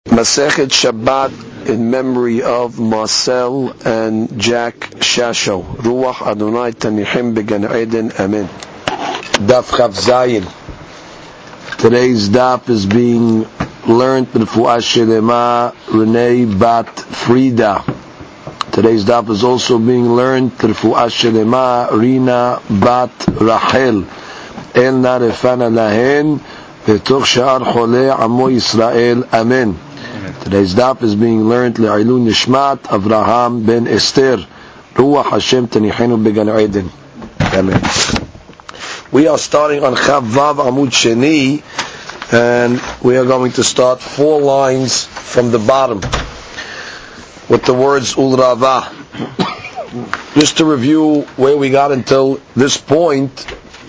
Masechet Shabbat in memory of Marcel and Jack Shasho. Ruach Adonai Tanihim Began Eden. Amen. Daf Chav Zayin. Today's daf is being learned B'Refuah Shelema Renee Bat Frida. Today's daf is also being learned B'Refuah Shelema Rina Bat Rachel. El Narefana Lahen V'Toch Sha'ar Cholei Amo Yisrael. Amen. Today's daf is being learned Le'ilun Nishmat Avraham ben Esther. Ruach Hashem Tanihenu Began Eden. Amen. We are starting on Chav Vav Amud Sheni, and we are going to start 4 lines from the bottom with the words Ul Rava. Just to review where we got until this point,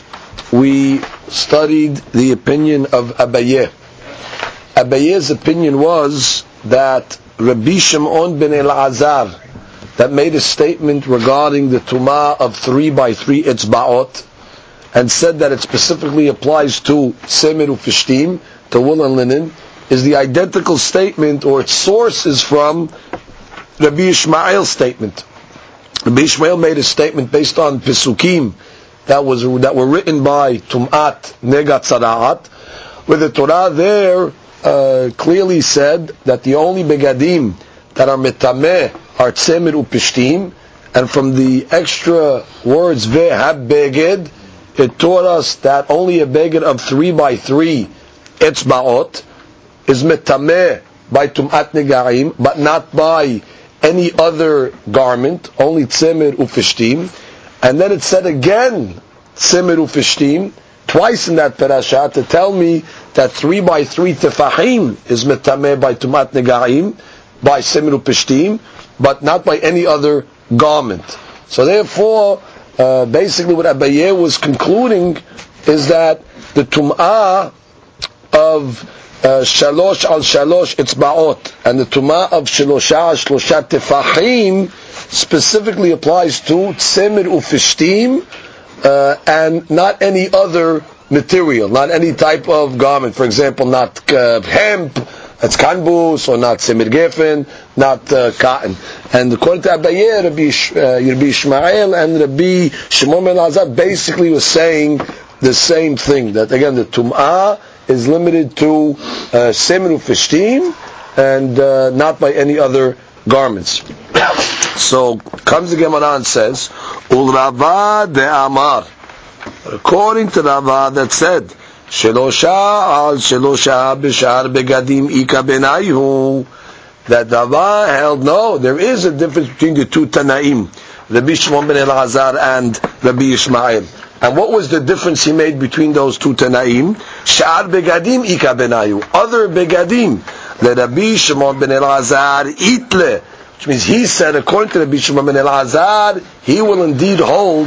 we studied the opinion of Abaye. Abaye's opinion was that Rabbi Shimon ben Elazar, that made a statement regarding the Tumah of 3x3 Etzba'ot, and said that it specifically applies to Semer Ufishtim, to wool and linen, is the identical statement, or its source is from Rabbi Ishmael's statement. Rabbi Ishmael made a statement based on Pesukim that were written by Tum'at Negat Tzara'at, where the Torah there clearly said that the only begadim that are metameh are tzemer upishtim, and from the extra words ve'hab beged, it taught us that only a beged of 3x3 etzba'ot is metameh by tum'at negaim, but not by any other garment, only tzemer upishtim. And then it said again tzemer upishtim twice in that parasha to tell me that 3x3 tefahim is metameh by tumat negaim, by semer upishtim, but not by any other garment. So therefore, basically what Abaye was concluding is that the tum'ah of shalosh al shalosh etzba'ot and the tum'ah of shalosha al shalosha tefahim specifically applies to tzemer upishtim, and not any other material, not any type of garment. For example, not hemp, that's kanbus, or not semir gefen, not cotton. And according to Abaye, Rabbi Ishmael and Rabbi Shimon ben Elazar basically was saying the same thing, that again the tum'ah is limited to semir ufishtim and not by any other garments. So comes the Gemara and says, Ul Rava de Amar. According to Rava that said, Shelosha al Shelosha b'shar begadim ika benayu, that Rava held no, there is a difference between the two Tanaim, Rabbi Shimon ben Elazar and Rabbi Ishmael. And what was the difference he made between those two Tanaim? Sha'ar begadim ika benayu. Other begadim, the Rabbi Shimon ben Elazar itle, which means he said, according to Rabbi Shimon ben Elazar, he will indeed hold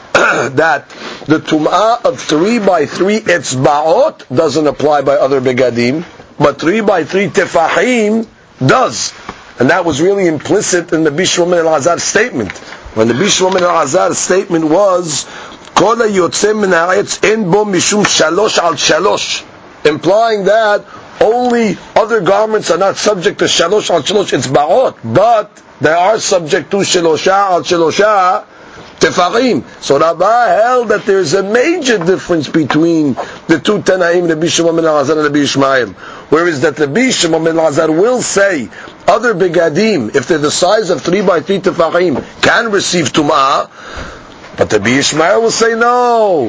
that the tum'ah of 3x3 etzba'ot doesn't apply by other begadim, but 3x3 tefahim does. And that was really implicit in the Rabbi Shimon ben Elazar's statement. When the Rabbi Shimon ben Elazar's statement was, Kol ha'yotzeh min ha'etz en bo mishum shalosh al shalosh, implying that only other garments are not subject to shalosh al shalosh etzba'ot, but they are subject to shalosha al shalosha tefachim. So Rabbah held that there is a major difference between the two Tanaim, Rabbi Shimon ben Elazar and Rabbi Ishmael. Whereas that Rabbi Shimon ben Elazar will say other begadim, if they're the size of 3x3 tefachim, can receive tum'ah, but Rabbi Ishmael will say no.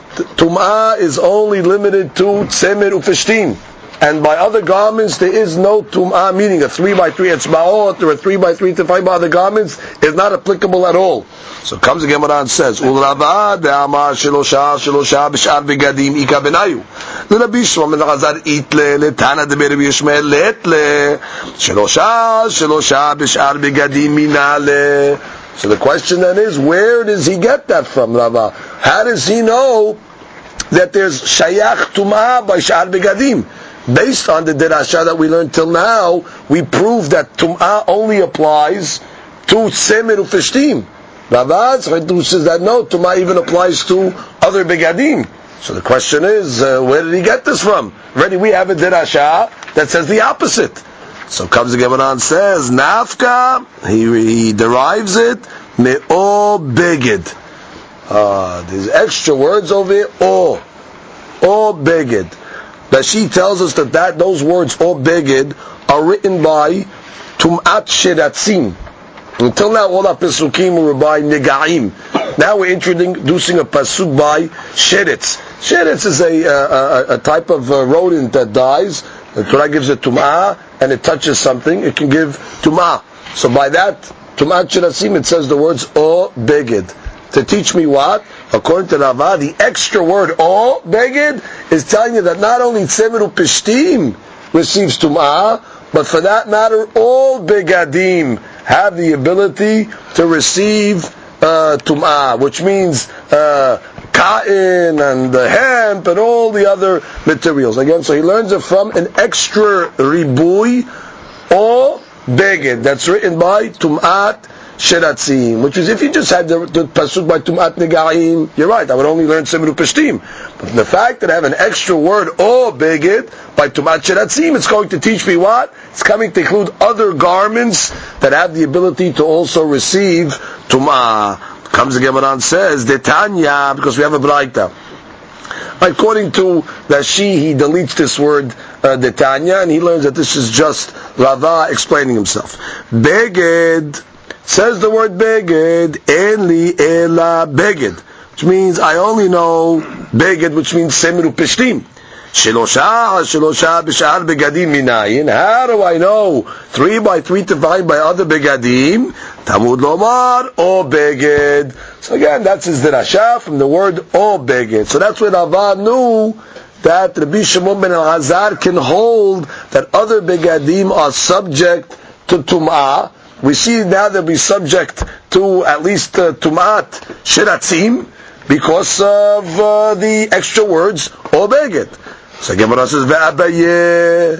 Tum'ah is only limited to tzemer ufishtim. And by other garments, there is no tum'ah, meaning a 3x3 etzba'ot or a 3x3 tefahim by other garments is not applicable at all. So comes the Gemara and says, Ul Rava de'amar shelosha b'shar begadim ika benayu. L'Rabbi Shimon ben Elazar itle letana de Rabbi Yishmael letle shelosha b'shar begadim minale. So the question then is, where does he get that from, Rava? How does he know that there's shayach tum'ah by shar begadim? Based on the derasha that we learned till now, we prove that tum'ah only applies to semer ufishtim. Rava says that no, tum'ah even applies to other begadim. So the question is, where did he get this from? Already we have a derasha that says the opposite. So comes the Gemara and says, Nafka, he derives it, me'o beged. There's extra words over here, o beged. Rashi tells us that those words, o beged, are written by Tum'at Shiratzim. Until now, all our Pesukim were by Negaim. Now we're introducing a Pasuk by Sheretz. Sheretz is a type of rodent that dies. The Torah gives it Tum'ah, and it touches something, it can give Tum'ah. So by that, Tum'at Shiratzim, it says the words O Beged. To teach me what? According to Rava, the extra word O Beged is telling you that not only Tzemeru Pishtim receives Tum'ah, but for that matter, all Begadim have the ability to receive Tum'ah, which means cotton and the hemp and all the other materials. Again, so he learns it from an extra ribui or beged that's written by Tum'at Sheratzim, which is, if you just had the pasuk by Tum'at Negaim, you're right, I would only learn Tzemeru Pishtim. But the fact that I have an extra word or beged by Tum'at Sheratzim, it's going to teach me what? It's coming to include other garments that have the ability to also receive Tum'ah. Comes the Gemara and says, Detanya, because we have a Braita. According to Rashi, he deletes this word Detanya, and he learns that this is just Rava explaining himself. Beged, says the word Beged, Enli Ela Beged, which means I only know Beged, which means Tzemeru Pishtim. Shelosha b'shar begadim minayin. How do I know 3 by 3 divided by other begadim? Tamud lomar o beged. So again, that's his derasha from the word o beged. So that's when Rava knew that Rabbi Shimon ben Elazar can hold that other begadim are subject to tum'ah. We see now they'll be subject to at least tum'at shiratzim because of the extra words o beged. So Gemara says, "Ve'Abaye,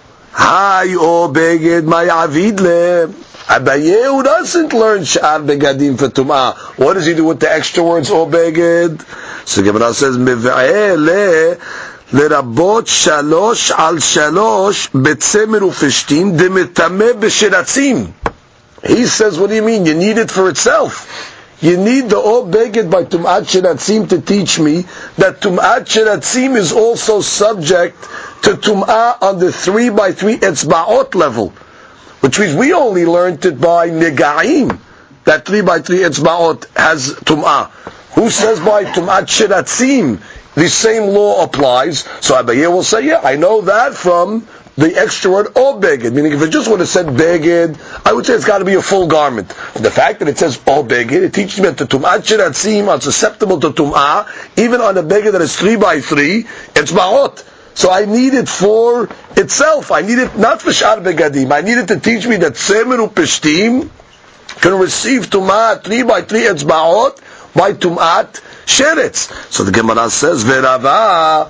hi o beged ma'avidle." Abaye, who doesn't learn sh'ar begadim for tum'ah, what does he do with the extra words o beged? So Gemara says, "Meve'e le lerabot shalosh al shalosh betzemer ufishtim demetame b'shiratzim." He says, what do you mean? You need it for itself. You need the O Beged by Tum'at Shiratzim to teach me that Tum'at Shiratzim is also subject to Tum'ah on the 3 by 3 Etzba'ot level. Which means we only learned it by Negaim, that 3 by 3 Etzba'ot has Tum'ah. Who says by Tum'at Shiratzim the same law applies? So Abaye will say, yeah, I know that from the extra word O Beged, meaning if it just would have said Beged, I would say it's got to be a full garment. But the fact that it says O Beged, it teaches me that the Tum'at Shiratzim are susceptible to Tum'ah, even on a Beged that is 3 by 3, it's Ma'ot. So I need it for itself. I need it not for Sh'ar Begadim. I need it to teach me that Tzemeru Pishtim can receive Tum'ah 3 by 3 Etzba'ot by Tum'at Sheretz. So the Gemara says, Ve'Rava.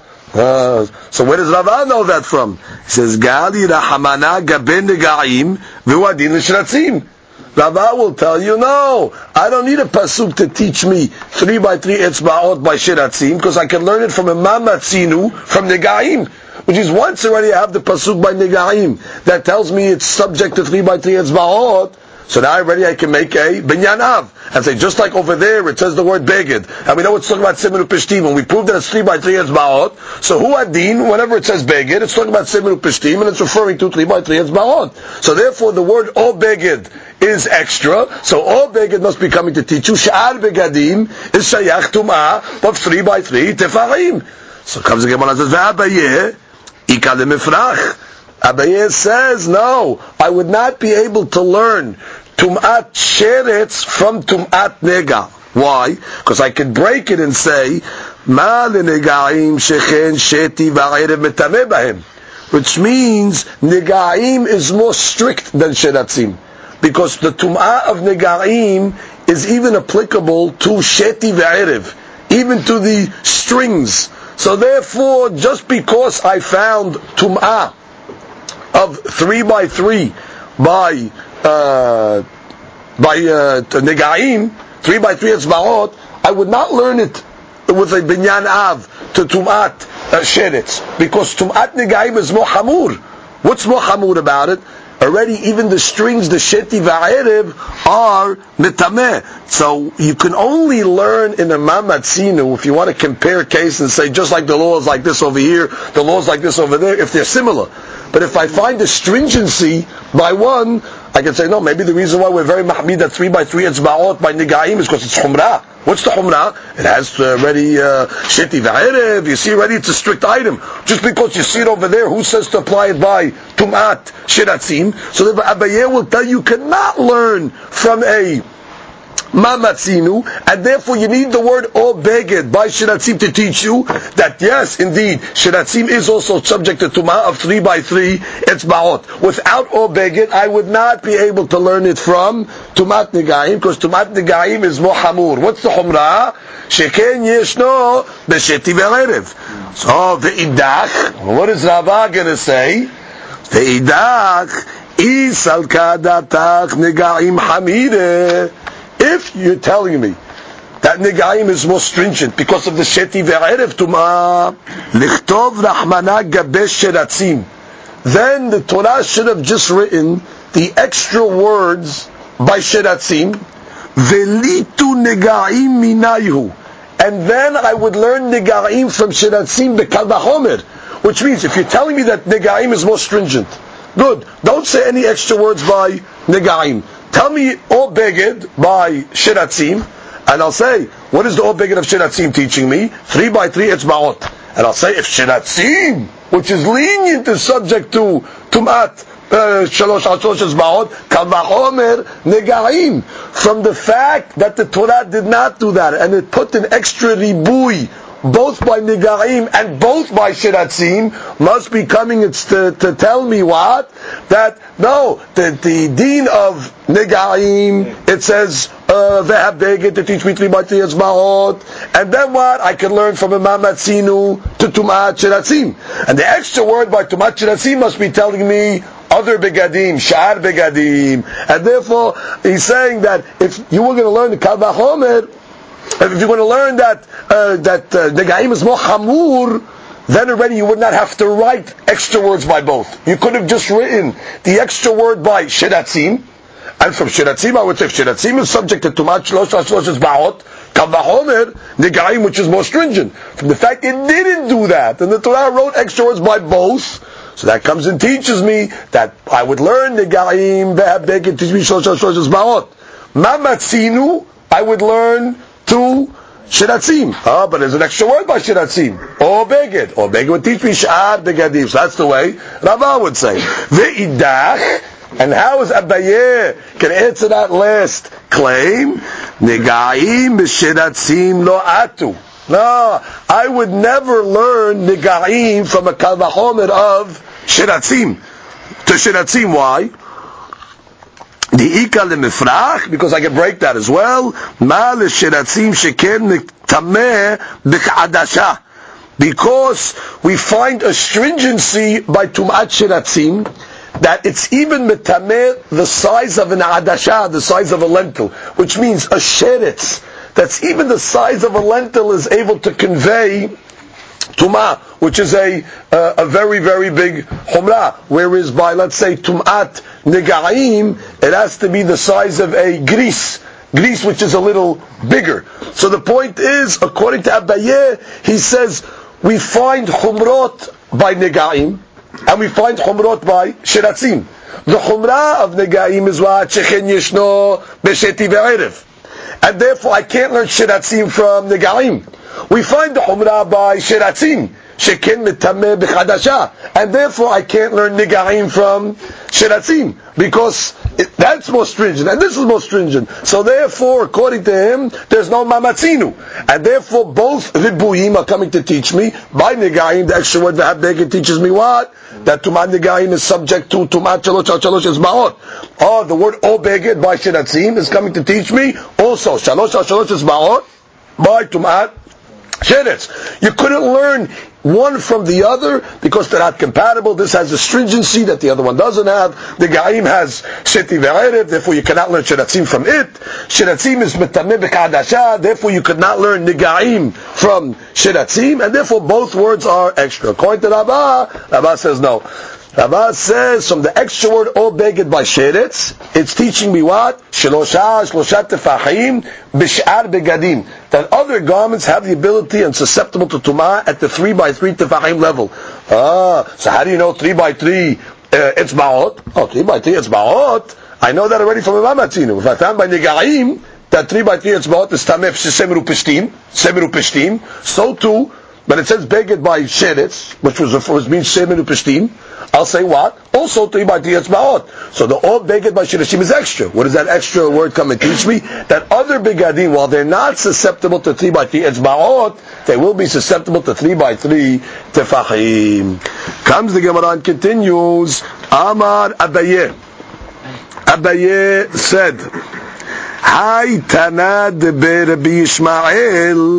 So where does Rava know that from? He says, Gali Rahamana Gaben Negaim V'Wadin L'Shratzim. Rava will tell you, no, I don't need a pasuk to teach me 3 by 3 Etzba'ot by Shiratzim, because I can learn it from a Mamatzinu, from Negaim, which is once already I have the pasuk by Negaim that tells me it's subject to 3 by 3 Etzba'ot. So now already I can make a binyan av and say, just like over there it says the word beged, and we know it's talking about Tzemeru Pishtim, and we prove that it's 3 by 3 Etzba'ot. So hu adin, whenever it says beged, it's talking about Tzemeru Pishtim, and it's referring to 3 by 3 Etzba'ot. So therefore the word o beged is extra, so o beged must be coming to teach you sh'ar begadim is shayach tum'ah of 3 by 3 tefarim. So comes the Gemara and says, ve'abayeh ika lemifrach. Abaye says, no, I would not be able to learn Tum'at Sheretz from Tum'at Nega. Why? Because I could break it and say, Ma lenegaim shechen sheti va'erev metameh bahem. Which means Negaim is more strict than Sheratzim. Because the Tum'ah of Negaim is even applicable to Sheti va'erev, even to the strings. So therefore, just because I found Tum'ah of 3 by 3 by Negaim, 3 by 3 Etzba'ot, I would not learn it with a Binyan Av to Tum'at Sheretz, because Tum'at Negaim is more Hamur. What's more Hamur about it? already even the strings, the sheti va'erev, are mitameh. So you can only learn in a mamatzinu, if you want to compare case and say, just like the law is like this over here, the law is like this over there, if they're similar. But if I find the stringency by one, I can say, no, maybe the reason why we're very mahmid at 3 by 3 etzba'ot by Negaim is because it's Humrah. What's the Humrah? It has already Sheti V'erev. You see already it's a strict item. Just because you see it over there, who says to apply it by Tum'at Shiratzim? So the Abaye will tell you cannot learn from a Mamatzinu, and therefore you need the word O Beged by Shiratzim to teach you that yes, indeed, Shiratzim is also subject to Tumah of 3 by 3 Etzba'ot. Without O Beged, I would not be able to learn it from Tumat Negaim, because Tumat Negaim is more Hamur. What's the Humrah? Sheken Yeshno B'Sheti V'erev. So, Ve'idach, what is Rava going to say? Ve'idach, Isal Kadatach Negaim Hamire. If you're telling me that Negaim is more stringent because of the Sheti Ve'erev Tumah, Lichtov Rahmana Gabesh Sheratzim, then the Torah should have just written the extra words by Sheratzim, Velitu Negaim Minayhu, and then I would learn Negaim from Sheratzim Bekal Vachomer, which means if you're telling me that Negaim is more stringent, good, don't say any extra words by Negaim. Tell me O Beged by Shiratzim, and I'll say, what is the O Beged of Shiratzim teaching me? 3 by 3 Etzba'ot. And I'll say, if Shiratzim, which is lenient, is subject to Tum'at Shalosh Etzba'ot, Kal Vachomer Negaim. From the fact that the Torah did not do that, and it put an extra ribui, both by Negaim and both by Shiratzim, must be coming to tell me what? That, no, the deen of Negaim, it says, Vehab Beged to teach me 3 by 3 Etzba'ot, and then what? I can learn from Imam Matzinu to Tumat Shiratzim. And the extra word by Tumat Shiratzim must be telling me other begadim, sha'ar begadim. And therefore, he's saying that if you were going to learn the Kal Vachomer, if you're going to learn that Negaim is more Hamur, then already you would not have to write extra words by both. You could have just written the extra word by Shiratzim, and from Shiratzim I would say, if Shiratzim is subject to Tumat Shlosh Ba'ot, Kal Vachomer, Negaim, which is more stringent. From the fact it didn't do that, and the Torah wrote extra words by both, so that comes and teaches me that I would learn Negaim, Vehab Beged, teach me Shlosh Ba'ot. Mamatzinu, I would learn to Shiratzim. But there's an extra word by Shiratzim. O Beged. O Beged would teach me Sha'ar Begadim. So that's the way Rava would say. Ve'idach. And how is Abaye can answer that last claim? Negaim b'Shiratzim lo atu. No, I would never learn Negaim from a Kal Vachomer of Shiratzim. To Shiratzim, why? Because I can break that as well. Because we find a stringency by Tum'at Shiratzim that it's even metameh the size of an adasha, the size of a lentil, which means a sheretz that's even the size of a lentil is able to convey Tum'ah, which is a very, very big Humrah. Whereas by, let's say, Tum'at Negaim, it has to be the size of a Gris, which is a little bigger. So the point is, according to Abaye, he says, we find Humrot by Negaim, and we find Humrot by Shiratzim. The Humrah of Negaim is what? Sheken Yeshno B'Sheti Ve'erev. And therefore I can't learn Shiratzim from Negaim. We find the Humrah by Shiratzim, Sheken Metameh B'Chadasha, and therefore I can't learn Negaim from Shiratzim, because that's more stringent, and this is more stringent. So therefore, according to him, there's no Mamatzinu, and therefore both Ribuyim are coming to teach me. By Negaim, the extra word V'hab Beged teaches me what? That Tumat Negaim is subject to Tumat Shalosh Etzba'ot. The word O Beged by Shiratzim is coming to teach me also Shalosh Etzba'ot by Tumat Sheretz. You couldn't learn one from the other because they're not compatible. This has a stringency that the other one doesn't have. The Gaim has Sheti Ve'erev, therefore you cannot learn Shiratzim from it. Shiratzim is Metameh B'Kadasha, therefore you could not learn Negaim from Shiratzim, and therefore both words are extra. According to Rava says no. Rava says from the extra word O beged by sheretz, it's teaching me what? Shlosha tefachim b'sh'ar begadim. That other garments have the ability and susceptible to tumah at the 3 by 3 tefachim level. So how do you know 3 by 3 etzbaot? 3 by 3 etzbaot. I know that already from Imam Atzinu. If I found by Negaim that 3 by 3 etzbaot is tameh semiru pishtim, so too, but it says beged by sheretz, which means semiru pishtim. I'll say what? Also 3 by 3 etzbaot. So the O beged by shirashim is extra. What does that extra word come and teach me? That other begadim, while they're not susceptible to 3 by 3 etzbaot, they will be susceptible to 3 by 3 tefachim. Comes the Gemara and continues. Amar Abaye. Abaye said, Hai Tana de Rabbi Yishmael.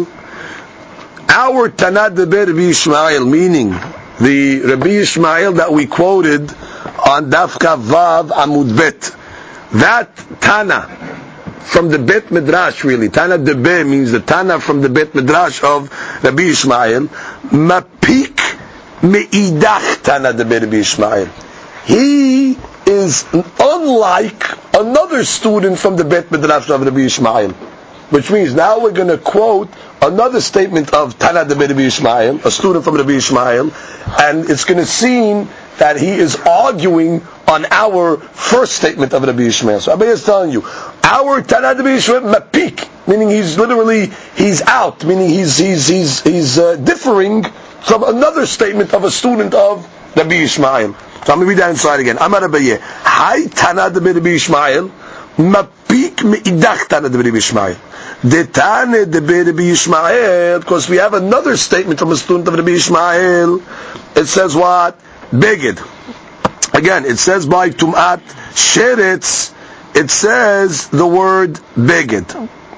Our Tana de Rabbi Yishmael, meaning the Rabbi Yishmael that we quoted on Daf Vav Amud Bet. That Tana from the Bet Midrash, really. Tana de Be means the Tana from the Bet Midrash of Rabbi Yishmael. Mapik meidach Tana de Be Rabbi Yishmael. He is unlike another student from the Bet Midrash of Rabbi Yishmael. Which means now we're going to quote another statement of Tana de Rabbi Yishmael, a student from Rabbi Yishmael, and it's going to seem that he is arguing on our first statement of Rabbi Yishmael. So Abaye is telling you, our Tana de Rabbi Yishmael mapik, meaning he's out, meaning he's differing from another statement of a student of Rabbi Yishmael. So I'm going to read that inside again. Amar Abaye, Hai Tana de Rabbi Yishmael, mapik meidach Tana de Rabbi Yishmael. Detane de Rabbi Yishmael, because we have another statement from a student of Rabbi Yishmael. It says what? Beged. Again, it says by Tum'at Sheretz, it says the word Beged.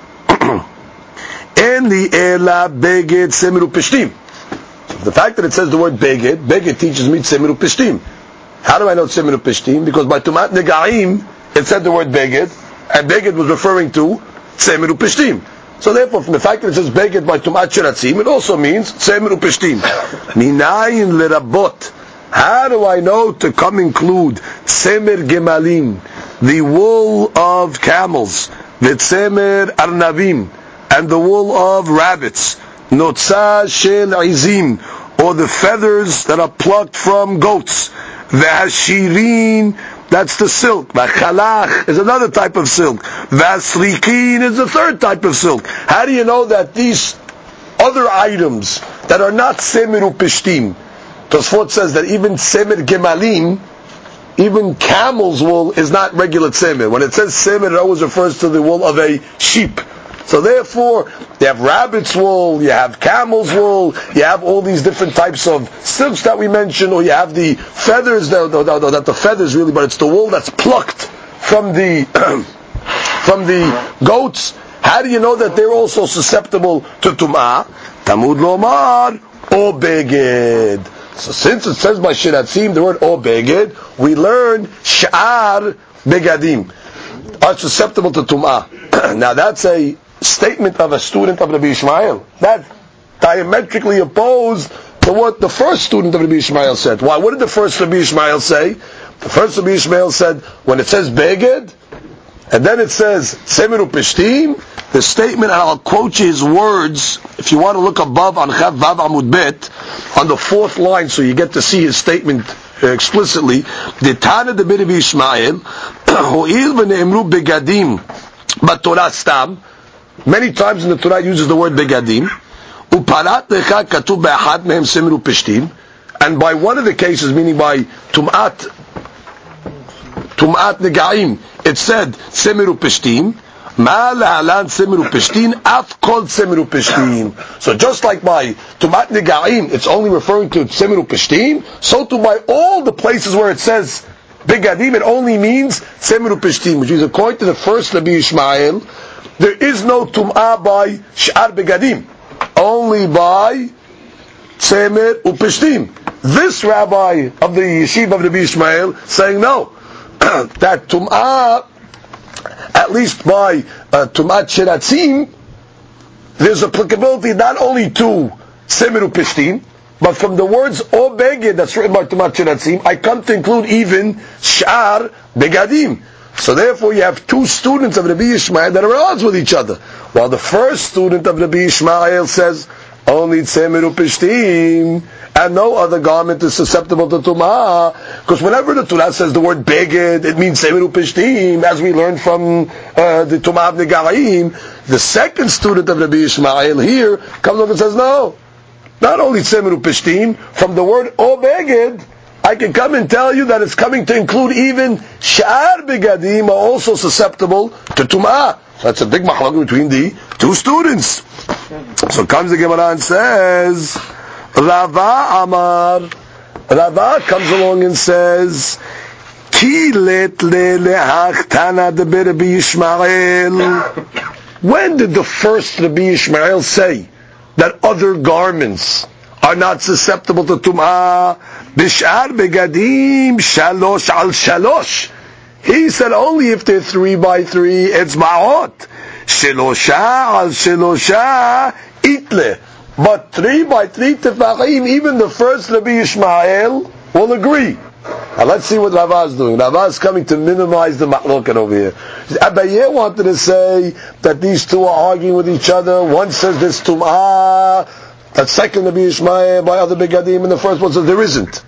En the Ela Beged Semiru Pishtim. So the fact that it says the word Beged teaches me Semiru Pishtim. How do I know Semiru Pishtim? Because by Tum'at Negaim, it said the word Beged, and Beged was referring to Semiru Pishtim. So therefore, from the fact that it says Beged by Tumat Shiratzim, it also means Semiru Pishtim. Minayin lerabot. How do I know to come include Semer Gemalim, the wool of camels, Vitsemer Arnavim, and the wool of rabbits, Notza Shel Izim, or the feathers that are plucked from goats, Vashirin, that's the silk. V'chalach is another type of silk. V'asrikin is the third type of silk. How do you know that these other items that are not semiru pishtim? Tosfot says that even semir gemalim, even camel's wool is not regular semir. When it says semir, it always refers to the wool of a sheep. So therefore, you have rabbit's wool, you have camel's wool, you have all these different types of silks that we mentioned, or you have the feathers, not the feathers really, but it's the wool that's plucked from the from the goats. How do you know that they're also susceptible to tum'ah? Tamud lomar o beged. So since it says by shiratzim the word o beged, we learn sh'ar begadim are susceptible to tum'ah. Now that's a statement of a student of Rabbi Yishmael. That diametrically opposed to what the first student of Rabbi Yishmael said. Why? What did the first Rabbi Yishmael say? The first Rabbi Yishmael said, when it says Beged, and then it says Semiru Pishtim, the statement, and I'll quote you his words, if you want to look above on Chav Vav Amud Bet, on the fourth line, so you get to see his statement explicitly. The Tana de Rabbi Yishmael, Ho'il v'ne'emru begadim, but Torah stam, many times in the Torah it uses the word begadim. Uparat lecha katuv be'achad mehem semiru pishtim. And by one of the cases, meaning by tum'at negaim, it said semiru pishtim. Ma la'alan semiru pishtim, af kol semiru pishtim. So just like by tum'at negaim, it's only referring to semiru pishtim, so too by all the places where it says begadim, it only means semiru pishtim, which is according to the first Rabbi Yishmael, there is no tum'ah by sh'ar begadim, only by semer upishtim. This rabbi of the yeshiva of Rabbi Yishmael saying no, that tum'ah, at least by tum'at shiratzim, there's applicability not only to semer upishtim, But from the words O Beged that's written by Tumat Shiratzim, I come to include even Sh'ar Begadim. So therefore you have two students of Rabbi Yishmael that are at odds with each other. While the first student of Rabbi Yishmael says, only Tzemer Upishtim, and no other garment is susceptible to Tumah. Because whenever the Torah says the word Beged, it means Tzemer Upishtim, as we learned from the Tumah of Negaraim. The second student of Rabbi Yishmael here comes along and says, no, not only Tzemer Upishtim, from the word O Beged, I can come and tell you that it's coming to include even Sha'ar Begadim are also susceptible to Tum'ah. That's a big machlok between the two students. So comes the Gemara and says, Rava Amar. Rava comes along and says, Ki let le lehachtana de Rabbi Yishmael. When did the first Rabbi Yishmael say that other garments are not susceptible to Tum'ah? Bish'ar begadim shalosh al shalosh. He said only if they're 3 by 3, it's ma'ot. Shelosha al shelosha itle. But 3 by 3 tefachim, even the first Rabbi Yishmael will agree. Now let's see what Rava is doing. Rava is coming to minimize the machloket over here. Abaye wanted to say that these two are arguing with each other. One says this Tum'ah, that second Rabbi Yishmael by other begadim, and the first one says there isn't.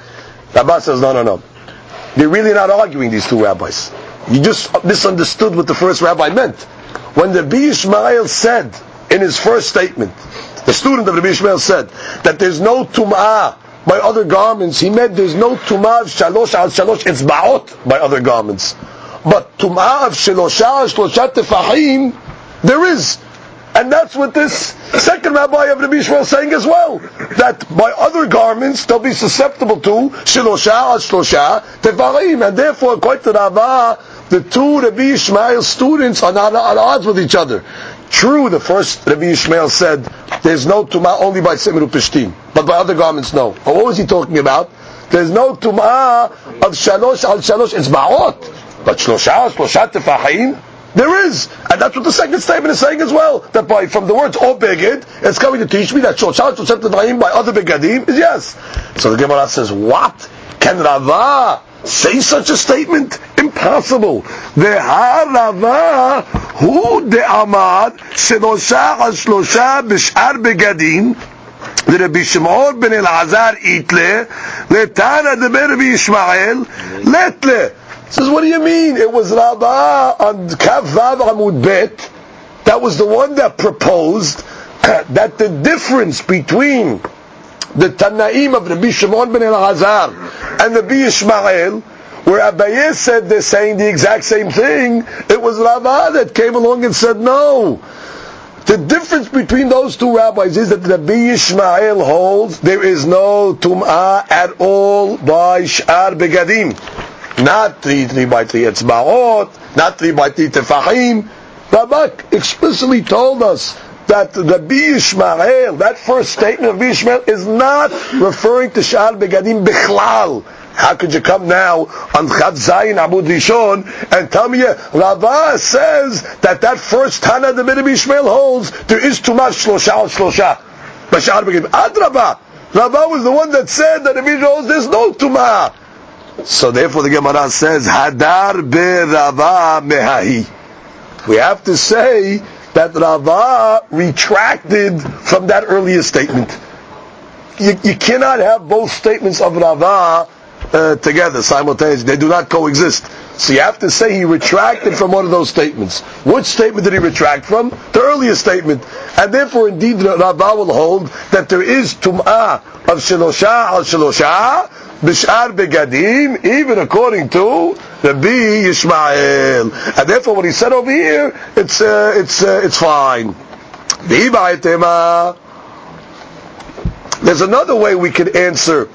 Rabbi says no. They're really not arguing, these two rabbis. You just misunderstood what the first rabbi meant. When Rabbi Yishmael said in his first statement, the student of Rabbi Yishmael said that there's no tum'ah by other garments, he meant there's no tum'ah of shalosh al shalosh, it's ba'ot by other garments. But tum'ah of shalosh al shloshat tefahim, there is. And that's what this second rabbi of Rabbi Yishmael is saying as well. That by other garments, they'll be susceptible to shilosha al shlosha tefarim. And therefore, according to Rava, the two Rabbi Yishmael students are not at odds with each other. True, the first Rabbi Yishmael said, there's no tumah only by Tzemer Upishtim, but by other garments, no. But what was he talking about? There's no tumah of shalosh al shalosh, it's ma'ot. But shlosha al shlosha tefahim, there is, and that's what the second statement is saying as well. That from the words "O Beged," it's coming to teach me that Shoshal Shoshet Tevahim by other Begadim is yes. So the Gemara says, "What? Can Rava say such a statement? Impossible." Ve'ha Rava hu de'amad shelosha al shlosha b'shar Begadim. The Rabbi Shimon ben Elazar itle letana de Rabbi Yishmael letle. Says, what do you mean? It was Rava on Kav Vav Amud Bet that was the one that proposed that the difference between the Tanaim of Rabbi Shimon ben Elazar and Rabbi Yishmael, where Abaye said they're saying the exact same thing, it was Rava that came along and said no. The difference between those two rabbis is that Rabbi Yishmael holds there is no Tum'ah at all by Sh'ar Begadim. Not 3 by 3 etzba'ot, not 3 by 3 tefahim. Rabak explicitly told us that Rabbi Yishmael, that first statement of Rabbi Yishmael, is not referring to Sha'ar Begadim Bichlal. How could you come now on Chav Zayin Amud Rishon and tell me Rava says that first Tana the Rabbi Yishmael holds there is too much shlosha al shlosha by Sha'ar Begadim. Adrabah, Rava was the one that said that Rabbi Yishmael holds there's no tumah. So therefore the Gemara says, Hadar be Rava mehahi. We have to say that Rava retracted from that earlier statement. You cannot have both statements of Rava together simultaneously. They do not coexist. So you have to say he retracted from one of those statements. Which statement did he retract from? The earlier statement. And therefore indeed Rava will hold that there is tum'ah of shelosha al shelosha b'sh'ar begadim, even according to Rabbi Yishmael. And therefore what he said over here, it's fine. There's another way we could answer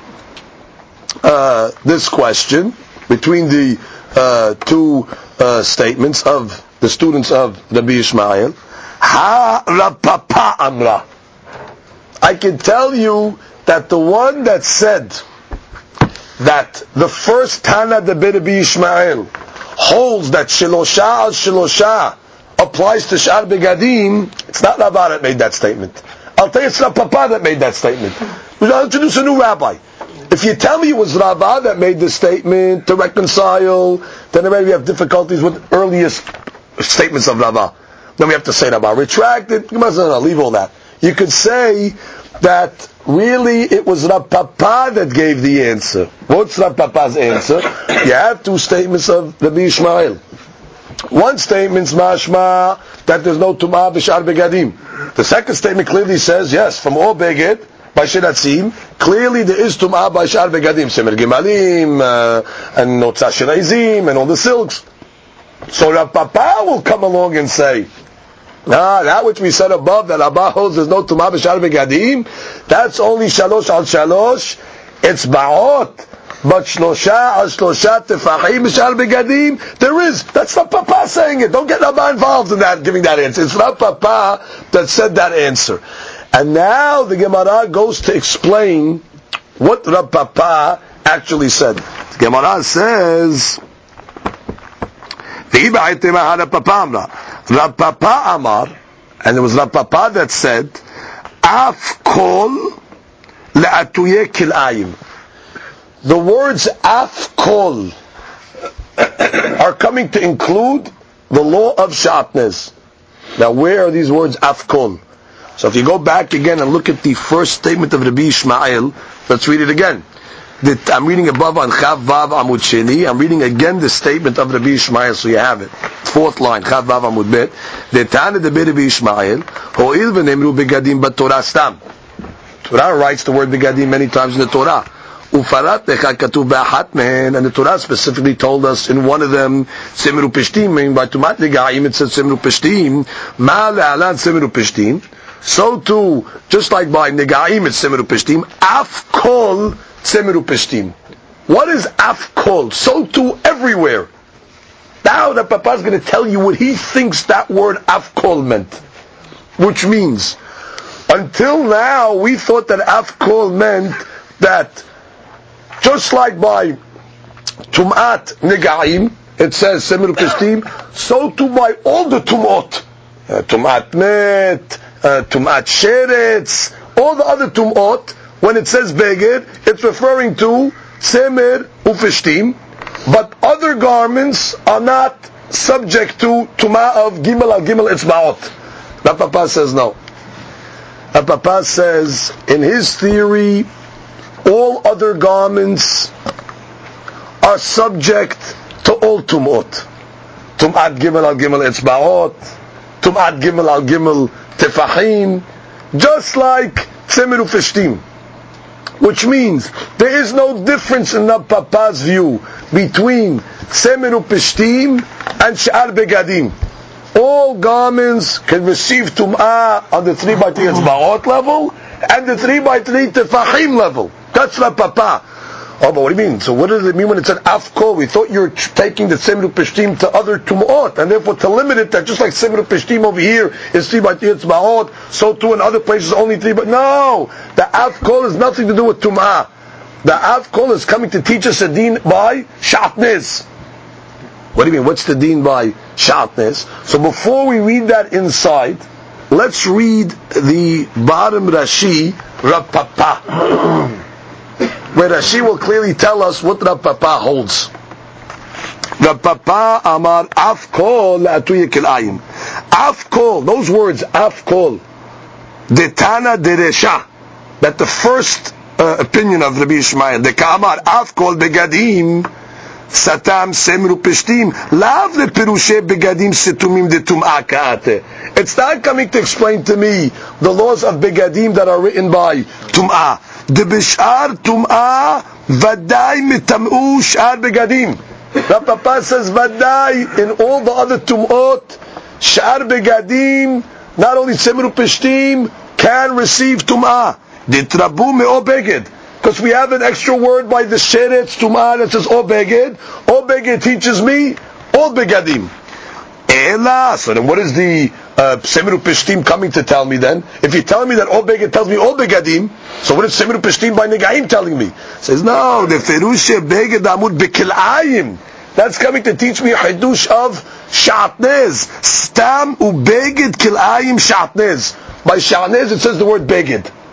this question between the two statements of the students of Rabbi Yishmael. Ha Rapapa Amra. I can tell you that the one that said that the first Tana de Rabbi Yishmael holds that Shilosha al Shilosha applies to Sh'ar Begadim, it's not Rava that made that statement. I'll tell you it's not Papa that made that statement. I'll introduce a new rabbi. If you tell me it was Rava that made this statement to reconcile, then already we have difficulties with earliest statements of Rava. Then we have to say Rava retracted. No, leave all that. You could say that really it was Rav Papa that gave the answer. What's Rav Papa's answer? You have two statements of Rabbi Ishmael. One statement's mashma that there's no tumah b'shar begadim. The second statement clearly says, yes, from all beged, by shiratzim, clearly there is tumah by shar begadim, semer gemalim, and notzah shiraizim, and all the silks. So Rav Papa will come along and say, that which we said above, that Abba holds there's no tumah b'shar begadim, that's only shalosh al shalosh, it's ba'ot. But shlosha al shlosha tefachim b'shar begadim, there is. That's Rav Papa saying it. Don't get Rabba involved in that, giving that answer. It's Rav Papa that said that answer. And now the Gemara goes to explain what Rav Papa actually said. The Gemara says, Rav Papa Amar, and it was Rav Papa that said, Af kol le'atuye kil'ayim. The words af kol are coming to include the law of shatnez. Now where are these words af kol? So if you go back again and look at the first statement of Rabbi Ishmael, let's read it again. I'm reading above on Chav Vav Amud Sheni. I'm reading again the statement of Rabbi Ishmael, so you have it. Fourth line, Chav Vav Amud Bet. Detane de Rabbi Ishmael, ho'il v'nemru begadim b'Torah stam. Torah writes the word begadim many times in the Torah. Ufarat lecha katuv ba'achat mehen, and the Torah specifically told us in one of them, Semru Peshtim, meaning by Tumat Negaim it says Semru Peshtim, Ma le'alan Semru Peshtim. So too, just like by Negaim it's Semru Peshtim, Af Kol Semru Peshtim. What is Af Kol? So too everywhere. Now the Papa is going to tell you what he thinks that word Af Kol meant. Which means, until now we thought that Af Kol meant that just like by Tumat Negaim, it says Semru Peshtim, so too by all the Tumot. Tumat Met, Tumat Sheretz, all the other Tumot, when it says Beged, it's referring to Semer Ufeshtim, but other garments are not subject to Tumah of Gimel al Gimel Etzbaot. Rav Papa says no. Rav Papa says, in his theory, all other garments are subject to all Tumot. Tum'at Gimel al Gimel Etzbaot, Tum'at Gimel al Gimel Tefahim, just like Semer Ufeshtim. Which means there is no difference in Rav Papa's view between Semer Ufeshtim and Sha'ar Begadim. All garments can receive Tum'ah on the 3x3 Etzbaot level and the 3x3 Tefahim level. That's Rav Papa. Oh, but what do you mean? So what does it mean when it said Af Kol? We thought you were taking the Semer Peshtim to other Tum'ot, and therefore to limit it that just like Semer Peshtim over here is 3x3 Etzbaot, so too in other places only 3. But no! The Af Kol has nothing to do with Tum'ah. The Af Kol is coming to teach us a deen by Shatnez. What do you mean? What's the deen by Shatnez? So before we read that inside, let's read the bottom Rashi, Rav Papa, where Rashi will clearly tell us what Rav Papa holds. Rav Papa Amar Af Kol Le'atuye Kil'ayim. Af Kol, those words, Af Kol, Detana Deresha, that the first opinion of Rabbi Ishmael, the Ka'amar Af Kol Begadim, Satam Semru Peshtim, Lav Le Perushe Begadim Setumim De Tum'ah Ka'ate. It's not coming to explain to me the laws of Begadim that are written by Tum'ah. De Bishar Tum'ah Vadai Mitam'u Shar Begadim. Rav Papa says Vadai in all the other Tum'ot, Shar Begadim, not only Semru Peshtim, can receive Tum'ah. Ditrabu Me'o Beged. Because we have an extra word by the Sheretz Tum'ah that says O Beged. O Beged teaches me all Begadim. Ela. So then what is the Semer Peshtim coming to tell me then? If you're telling me that O Beged tells me all Begadim, so what is Semer Peshtim by Negaim telling me? It says no, the Ferushe Beged Amud Bekilayim. That's coming to teach me Hidush of Shatnez. Stam u Beged Kilayim Shatnez. By Shatnez it says the word Beged.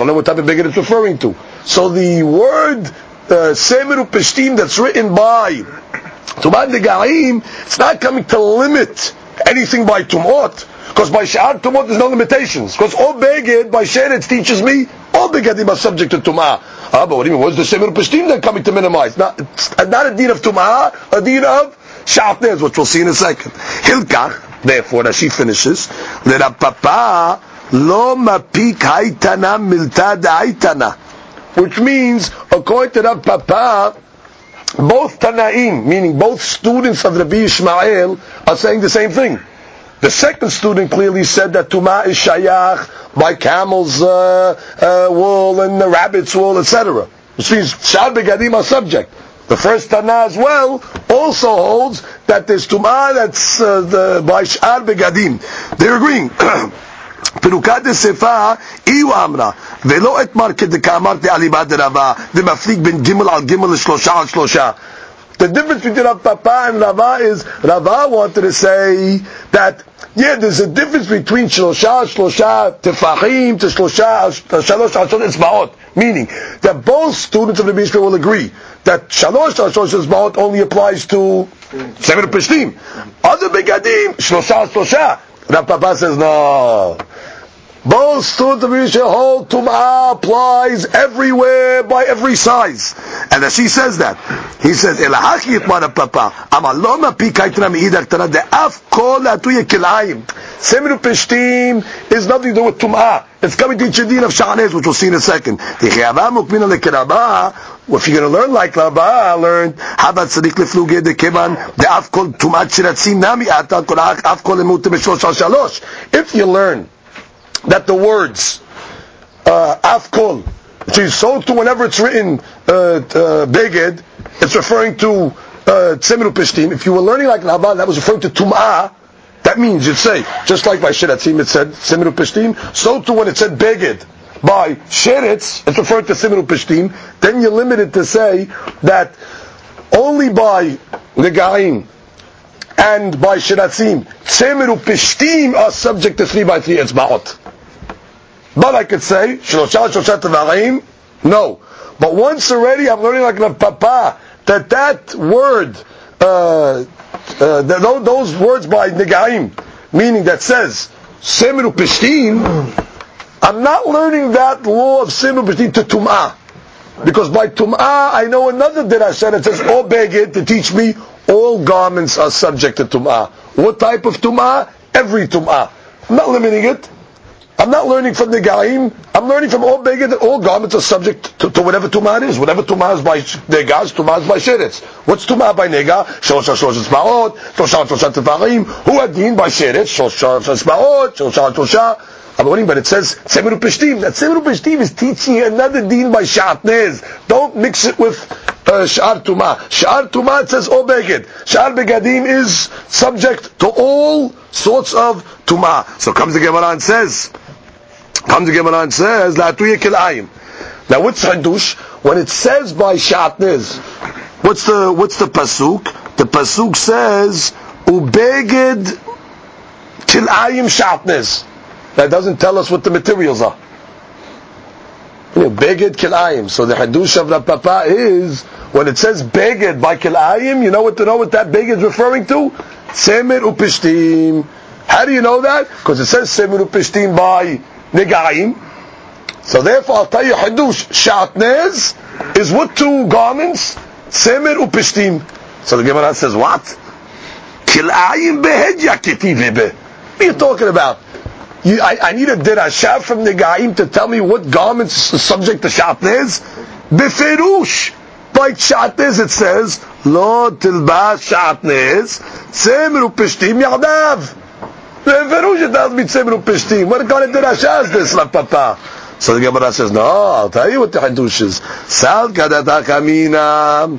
don't know what type of beged it's referring to. So the word Semer Upeshtim that's written by Tumah Negaim, it's not coming to limit anything by Tumot, because by Sha'ar Tumot there's no limitations. Because all beged by Sheretz teaches me all begedim are subject to Tumah. But what do you mean? What's the Semer Upeshtim then coming to minimize? Not a deen of Tumah, a deen of Sha'atnez, which we'll see in a second. Hilkach, therefore, as she finishes, L'Rav Papa lo mapik haitana milta da'aitana, which means, according to Rav Papa, both Tanaim, meaning both students of Rabbi Ishmael, are saying the same thing. The second student clearly said that Tumah is shayach by camel's wool and the rabbit's wool, etc. Which means Sha'ar begadim are subject. The first Tana as well also holds that there's Tumah that's by Sha'ar begadim. They're agreeing. Perukad Sefa Iu Amra Velo et Market de Kamar de Alibad de Rava the Maflik ben Gimel al Gimel Shlosha al Shlosha. The difference between Rav Papa and Rava is Rava wanted to say that there's a difference between Shlosha Tefachim to Shlosha Shalosh al Etzbaot, meaning that both students of the Bishra will agree that Shalosh al Etzbaot only applies to Semer Peshtim. Other Begadim Shlosha. Rav Papa says no. Both students of Yisrael hold Tum'ah applies everywhere by every size. And as he says that, he says, Elahaki itma Rav Papa, amaloma pi kaitna mi'idak tana de'af kol atuye kilayim. Semer Peshtim is nothing to do with Tum'ah. It's coming to Chedin of Sha'anez, which we'll see in a second. If you're going to learn like Rabba learned, Habat Sadiq Lefluge de Keban, the Afkol Tumat Shiratzim Nami Atal Kol Afkol Emutim Shlosh Shalosh. If you learn that the words Afkol, which is so to whenever it's written Beged, it's referring to Semer Peshtim. If you were learning like Rabba, that was referring to Tum'ah. That means you'd say, just like by Shiratzim it said Semer Peshtim, so too when it said Beged by Sheretz, it's referred to Semer Peshtim, then you're limited to say that only by Negaim and by Shiratzim, Semer Peshtim are subject to 3x3 Etzba'ot. But I could say, Shlosha Tevarim, no. But once already I'm learning like Rav Papa, that word, those words by Negaim, meaning that says Semer Peshtim, I'm not learning that law of Semer Peshtim to Tum'ah, because by Tum'ah I know another Dirasha that says all Beged to teach me all garments are subject to Tum'ah. What type of Tum'ah? Every Tum'ah. I'm not limiting it. I'm not learning from Negaim. I'm learning from all Beged that all garments are subject to whatever Tum'ah is. Whatever Tum'ah is by Negas, Tum'ah is by Sheretz. What's Tum'ah by Nega? Shlosh Etzba'ot, Shlosh Tevarim. Who adin by Sheretz? Shlosh Etzba'ot, Shlosh. But it says Semer Peshtim. That Semer Peshtim is teaching another deen by Sha'atnez. Don't mix it with Sha'ar Tum'ah. Sha'ar Tum'ah it says all Beged. Sha'ar Begadim is subject to all sorts of Tum'ah. So comes the Gemara and says, La'atuye Kilayim. Now what's Hadush? When it says by Sha'atnez, what's the pasuk? The pasuk says Ubeged Kilayim Sha'atnez. That doesn't tell us what the materials are. Beged Kilayim. So the Hadush of Rav Papa is, when it says Beged by Kilayim, you know what that Beged is referring to? Semer Upeshtim. How do you know that? Because it says Semer Upeshtim by Negaim. So therefore I'll tell you Hadush, Sha'atnez is what two garments? Semer Upeshtim. So the Gemara says what? Kilayim behed yakiti vebe. What are you talking about? I need a dirasha from the Negaim to tell me what garments are subject to Sha'atnez. Beferush. By Sha'atnez it says, Lo tilbas Sha'atnez, Semer Upeshtim yadav. Beferush it tells me Semer Upeshtim. What kind of dirasha is this, Rav Papa? So the Gemara says, no, I'll tell you what the Hadush is. Sal kadata kamina.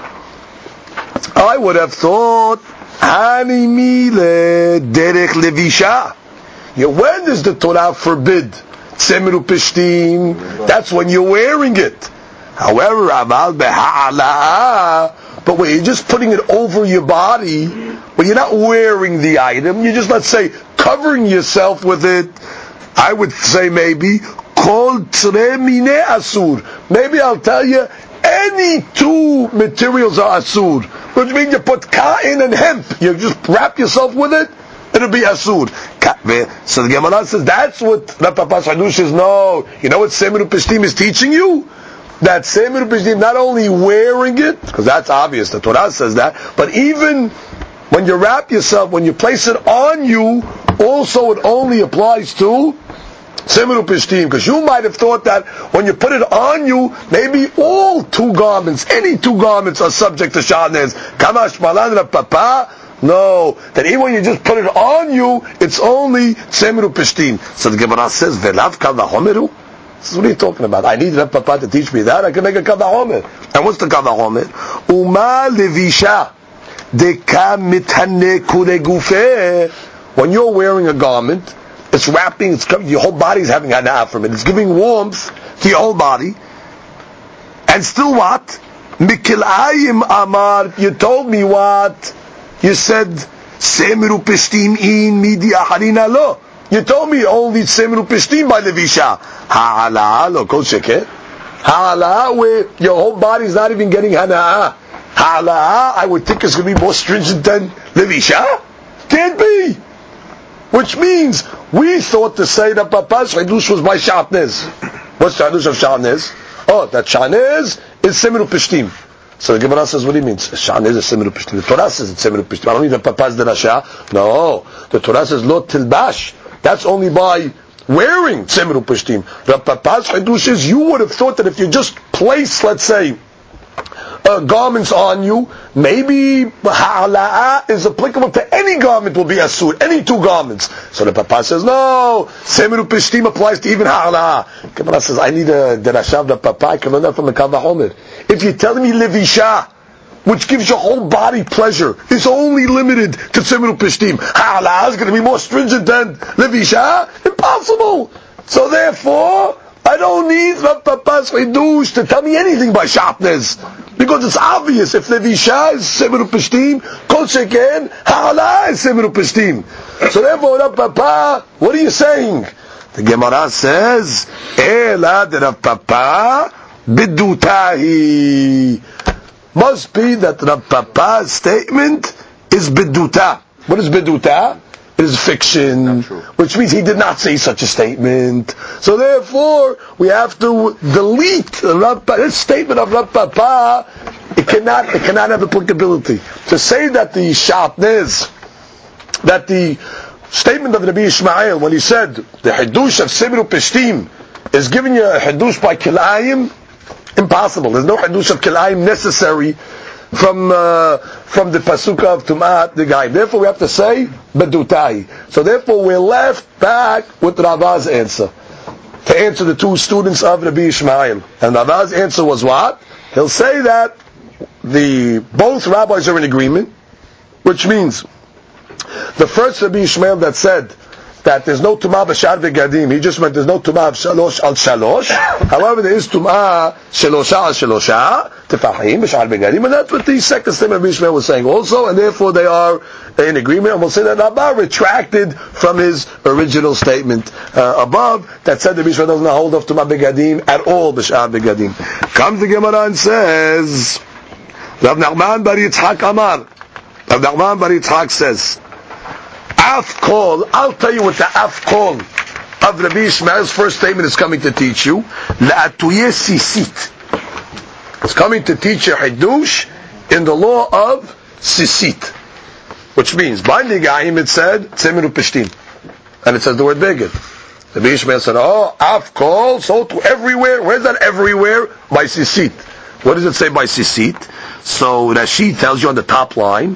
I would have thought, Hani mile derech levisha. When does the Torah forbid Semer Upeshtim? That's when you're wearing it. However, Aval beha'ala, but when you're just putting it over your body, when you're not wearing the item, you're just, let's say, covering yourself with it, I would say maybe, kol tre mine asur. Maybe I'll tell you any two materials are asur, which means you put cotton and hemp. You just wrap yourself with it, it'll be asur. So the Gemara says that's what Rav Papa's Hadush is. No, you know what Semir Pishtim is teaching you? That Semir Pishtim, not only wearing it, because that's obvious, the Torah says that, but even when you wrap yourself, when you place it on you, also it only applies to Semir Pishtim, because you might have thought that when you put it on you, maybe all two garments, any two garments are subject to Shanez. Kamash Malan Rav Papa. No, that even when you just put it on you, it's only Semir Pishtim. So the Gemara says, Velav Kal Vahomeru? This is what are you talking about? I need Rav Papa to teach me that. I can make a Kal Vahomer. And what's the Kal Vahomer? Uma Levisha Deka Mitane Kure Gufe. When you're wearing a garment, it's wrapping, it's your whole body's having hana'ah from it. It's giving warmth to your whole body. And still what? Mikilayim Amar, you told me what? You said, Semiru Pishtim in midi aharina lo. You told me only Semiru Pishtim by Levisha. Ha'ala lo kol sheket. Ha'ala where your whole body's not even getting hana'ah. Ha'ala I would think it's going to be more stringent than Levisha. Can't be. Which means, we thought to say that Papa's Hadush was by Shatnez. What's the Hadush of Shatnez? Oh, that Shatnez is Semiru Pishtim. So the Gemara says, what do you mean? Shatnez is Semiru Pishtim. The Torah says it's Semiru Pishtim. I don't need the Papa's Derasha. No. The Torah says, Lo Tilbash. That's only by wearing Semiru Pishtim. The Papa's Hadush is, you would have thought that if you just place, let's say, garments on you, maybe ha'ala'ah is applicable to any garment will be asur, any two garments. So the Papa says, no, Semiru Pishtim applies to even ha'ala'ah. Gemara says, I need a derashav the Papa, I can learn that from the Kal Vahomer. If you're telling me Levisha, which gives your whole body pleasure, is only limited to Semiru Pishtim, ha'ala'ah is going to be more stringent than Levisha? Impossible! So therefore, I don't need Rav Papa's Hidush to tell me anything by Shatnez. Because it's obvious, if Levisha is Semiru Pishtim, Kol Sheken, Ha'ala is Semiru Pishtim. So therefore, Rav Papa, what are you saying? The Gemara says, Ela de Rav Papa, Bidutahi. Must be that Rav Papa's statement is Biduta. What is Biduta? It is fiction, which means he did not say such a statement. So therefore, we have to delete this statement of Rav Papa. It cannot have applicability. To say that the Shatnez, that the statement of Rabbi Ishmael, when he said the Hidush of Semiru Pishtim is giving you a Hidush by Kilayim, impossible. There's no Hidush of Kilayim necessary from the Pasuka of Tum'at the guy. Therefore we have to say Bedutai. So therefore we're left back with Rava's answer. To answer the two students of Rabbi Ishmael. And Rava's answer was what? He'll say that both rabbis are in agreement, which means the first Rabbi Ishmael that said that there's no Tum'ah b'shar v'gadim, he just meant there's no Tum'ah of shalosh al shalosh. However, there is Tum'ah shalosha al shalosha, tefahim b'shar v'gadim, and that's what the second statement of Rabbi Ishmael was saying also, and therefore they are in agreement, and we'll say that Rabbah retracted from his original statement above, that said Rabbi Ishmael doesn't hold of Tum'ah v'gadim at all b'shar v'gadim. Comes the Gemara and says, Rav Nachman bar Yitzhak Amar, Rav Nachman bar Yitzhak says, Af kol, I'll tell you what the af kol of Rabbi Ishmael's first statement is coming to teach you. La'atuye sisit. It's coming to teach you Hidush in the law of sisit. Which means, by Nigayim it said, Semiru Pishtim. And it says the word beged. Rabbi Ishmael said, oh, af kol, so to everywhere. Where's that everywhere? By sisit. What does it say by sisit? So Rashi tells you on the top line,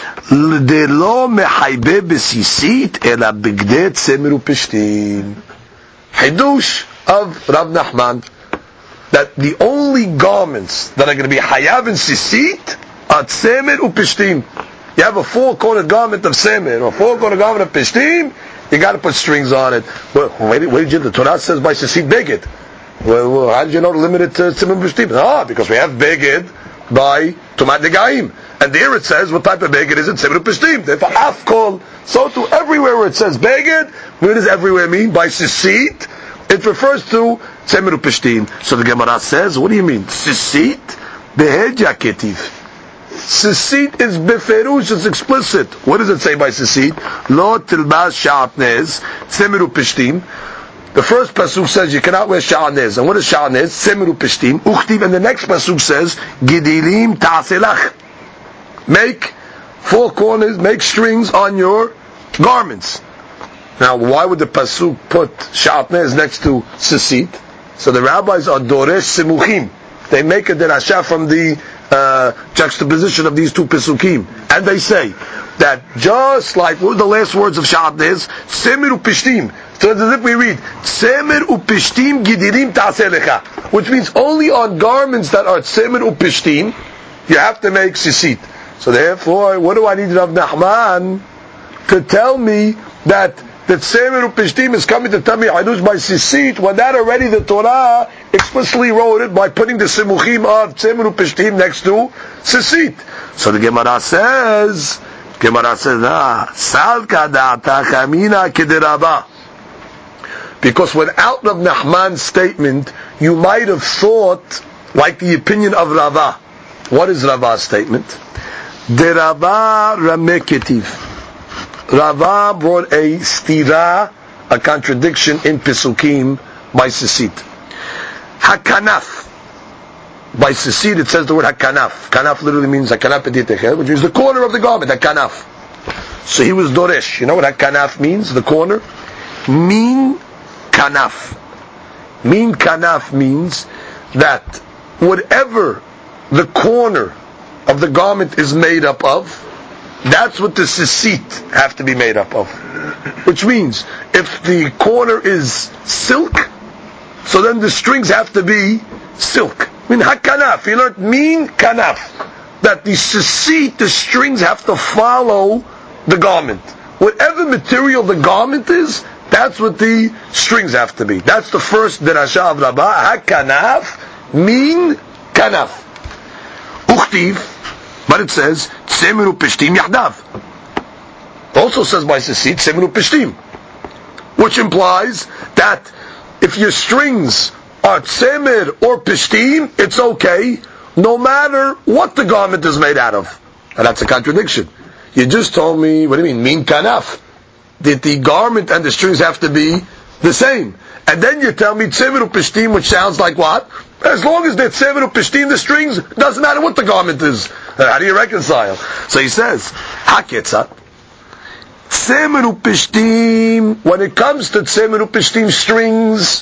L'delo mehaybe b'sisit ela b'gdet semiru pishtim. Hidush of Rav Nachman, that the only garments that are going to be hayav and sisit are semer upishtim. You have a four-cornered garment of semer or a four-cornered garment of pishtim, you got to put strings on it. Well, where did you? The Torah says by sisit beged. Well, how did you know to limit it to semer pishtim? Because we have beged by Tumat Negaim. And there it says, what type of beged is it? Semiru Pishtim. Therefore, Afkol. So to everywhere where it says beged, what does everywhere mean? By sisit, It refers to Tzemer Upishtim. So the Gemara says, what do you mean? Sisit behed yaketiv. Sisit is beferush, it's explicit. What does it say by Sisit? Lo tilbas sha'atnez, Tzemer Upishtim. The first pasuk says you cannot wear sha'anez. And what is sha'anez? Tzemer Upishtim. Uchtiv. And the next pasuk says, Gidilim ta'aselach. Make four corners, make strings on your garments. Now, why would the pasuk put sha'atnez next to sisit? So the rabbis are doresh simuchim. They make a derasha from the juxtaposition of these two pasukim, and they say that just like what were the last words of sha'atnez, tzemer upishtim. So as if we read tzemer upishtim gidirim ta'aselecha, which means only on garments that are tzemer upishtim you have to make sisit. So therefore, what do I need Rav Nachman to tell me that Tzemer Upishtim is coming to tell me Hadush by Sisit, when that already the Torah explicitly wrote it by putting the Simuchim of Tzemer Upishtim next to Sisit. So the Gemara says, Salka da'ata chamina kederaba. Because without Rav Nachman's statement, you might have thought like the opinion of Rava. What is Rava's statement? Derava rameketiv. Rava brought a stira, a contradiction in Pesukim by Sisit. Hakanaf. By Sisit it says the word hakanaf. Kanaf literally means hakanaf editechel, which means the corner of the garment, hakanaf. So he was doresh. You know what hakanaf means? The corner? Min kanaf. Min kanaf means that whatever the corner of the garment is made up of, that's what the sisit have to be made up of. Which means, if the corner is silk, so then the strings have to be silk. I mean, hakanaf, you learned min kanaf. That the sisit, the strings have to follow the garment. Whatever material the garment is, that's what the strings have to be. That's the first derasha of Rabbah, hakanaf, min kanaf. Uchtiv, but it says, Tzemer Upishtim Yahdav. Also says by Sisit, Tzemer Upishtim. Which implies that if your strings are Tzemer or Pishtim, it's okay, no matter what the garment is made out of. And that's a contradiction. You just told me, what do you mean, min kanaf? That the garment and the strings have to be the same. And then you tell me Tzemer Upishtim, which sounds like what? As long as they're Tzemer Upishtim, the strings, doesn't matter what the garment is. How do you reconcile? So he says, Haketzat, Tzemer Upishtim, when it comes to Tzemer Upishtim strings,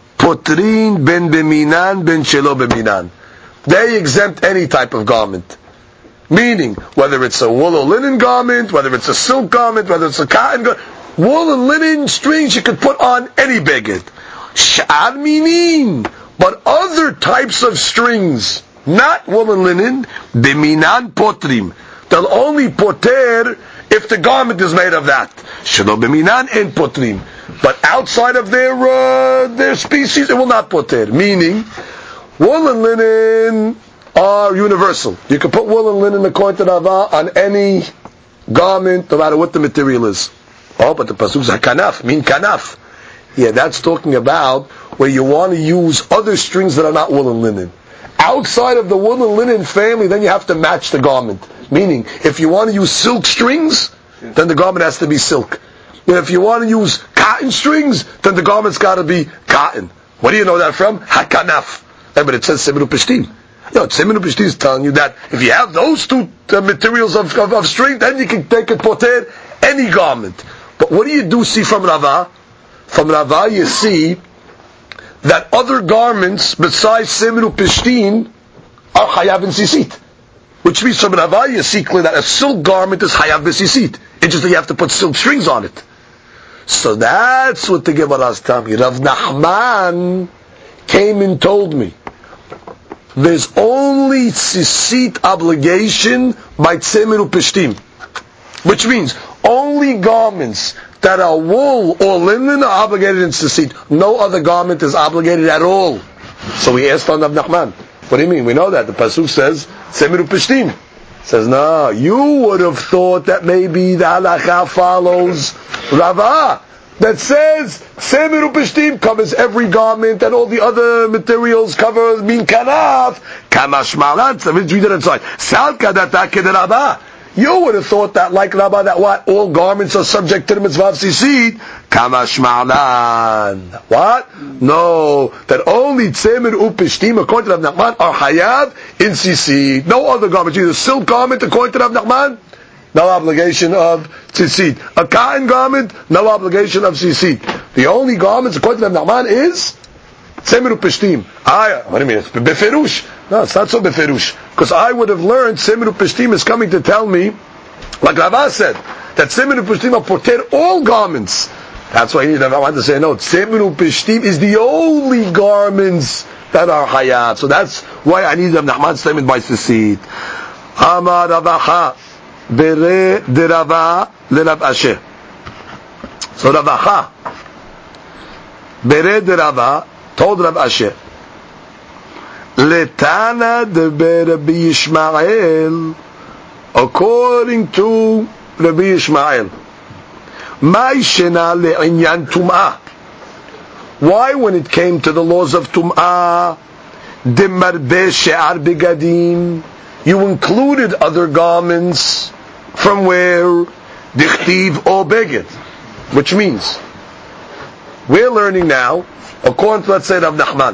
Potrin ben beminan ben shelo beminan. They exempt any type of garment. Meaning, whether it's a wool or linen garment, whether it's a silk garment, whether it's a cotton garment, wool and linen strings you could put on any beged. Sh'ar minin, but other types of strings, not wool and linen, beminan potrim. They'll only poter if the garment is made of that. Shelo beminan en potrim. But outside of their species, it will not poter. Meaning, wool and linen are universal. You can put wool and linen according to Rava on any garment, no matter what the material is. Oh, but the pasuk is hakanaf, min kanaf. Yeah, that's talking about where you want to use other strings that are not wool and linen. Outside of the wool and linen family, then you have to match the garment. Meaning, if you want to use silk strings, then the garment has to be silk. And if you want to use cotton strings, then the garment's got to be cotton. What do you know that from? Hakanaf. But it says Tzemer Upishtim. Tzemer Upishtim is telling you that if you have those two materials of string, then you can take it poter any garment. But what do you see from Rava? From Rava you see that other garments besides Tzemer Upishtim are Chayav and Sisit. Which means from Rava you see clearly that a silk garment is Chayav and Sisit. It's just that you have to put silk strings on it. So that's what the Gemara is telling me. Rav Nachman came and told me there's only Sisit obligation by Tzemer Upishtim. Which means only garments that are wool or linen are obligated in Sisit. No other garment is obligated at all. So we asked on Rav Nachman, what do you mean? We know that. The pasuk says, Tzemer Upishtim. Says, no, you would have thought that maybe the halakha follows Rava. that says Semer Upishtim covers every garment and all the other materials cover min kanaf. Kamash malan. So let's read it inside. Salka data kedarabah. You would have thought that, like Rabbah, that what? All garments are subject to the mitzvah of sisit. Kamash malan. What? No. That only Tzemer Upishtim, according to Rav Nachman, are hayav in sisit. No other garments. Either silk garment, according to Rav Nachman, no obligation of tzitzit. A cotton garment, no obligation of tzitzit. The only garments, according to Rav Nachman, is Tzemer Upishtim. What do you mean? It's beferush. No, it's not so beferush. Because I would have learned Tzemer Upishtim is coming to tell me, like Rava said, that Tzemer Upishtim are poter all garments. That's why I want to say, no, Tzemer Upishtim is the only garments that are hayat. So that's why I need Rav Nachman's statement by tzitzit. Amar Ravacha. Bere de Rava le Rav Asher. So Ravacha, Bere de Rava told Rav Asher, Letana de Rabbi Yishmael, according to Rabbi Yishmael, Ma'ishena le'inyan tum'ah. Why, when it came to the laws of tum'ah, de marbe she'ar begadim, you included other garments from where dichtiv or beged, which means we're learning now, according to, let's say, Rav Nachman.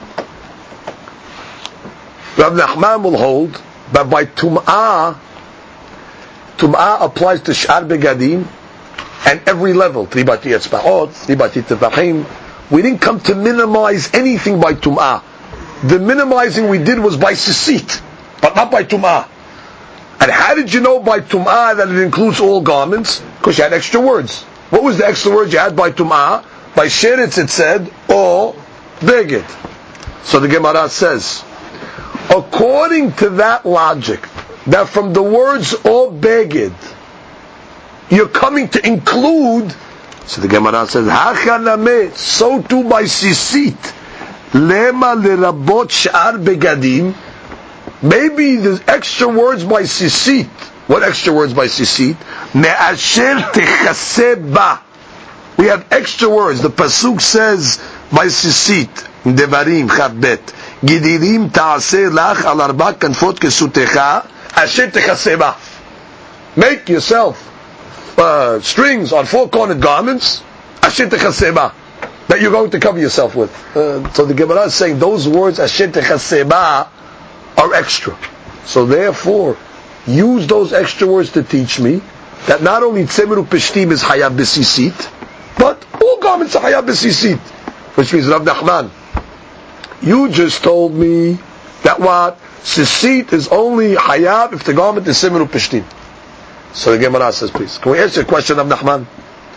Rav Nachman will hold that by tum'ah applies to sh'ar begadim and every level. Tribati etzba'ot, tribati tefachim. We didn't come to minimize anything by tum'ah. The minimizing we did was by sisit, but not by tum'ah. And how did you know by tum'ah that it includes all garments? Because you had extra words. What was the extra words you had by tum'ah? By sheretz it said, or beged. So the Gemara says, according to that logic, that from the words or beged, you're coming to include, so the Gemara says, Hachaname, so too by sisit, lema lerabot sh'ar begadim. Maybe the extra words by sisit. What extra words by sisit? Me'asher techaseh ba. We have extra words. The pasuk says by sisit, Devarim Chavbet, Gidirim ta'aseh lach al arba kanfot kesutecha, asher techaseh ba. Make yourself strings on four-cornered garments, asher techaseh ba, that you're going to cover yourself with. So the Gemara is saying those words, asher techaseh ba, are extra. So therefore, use those extra words to teach me that not only Tzemer Upishtim is Hayab B'Sisit, but all garments are Hayab B'Sisit. Which means, Rav Nachman, you just told me that what? Sisit is only Hayab if the garment is Tzemer Upishtim. So the Gemara says, please, can we answer a question, Rav Nachman?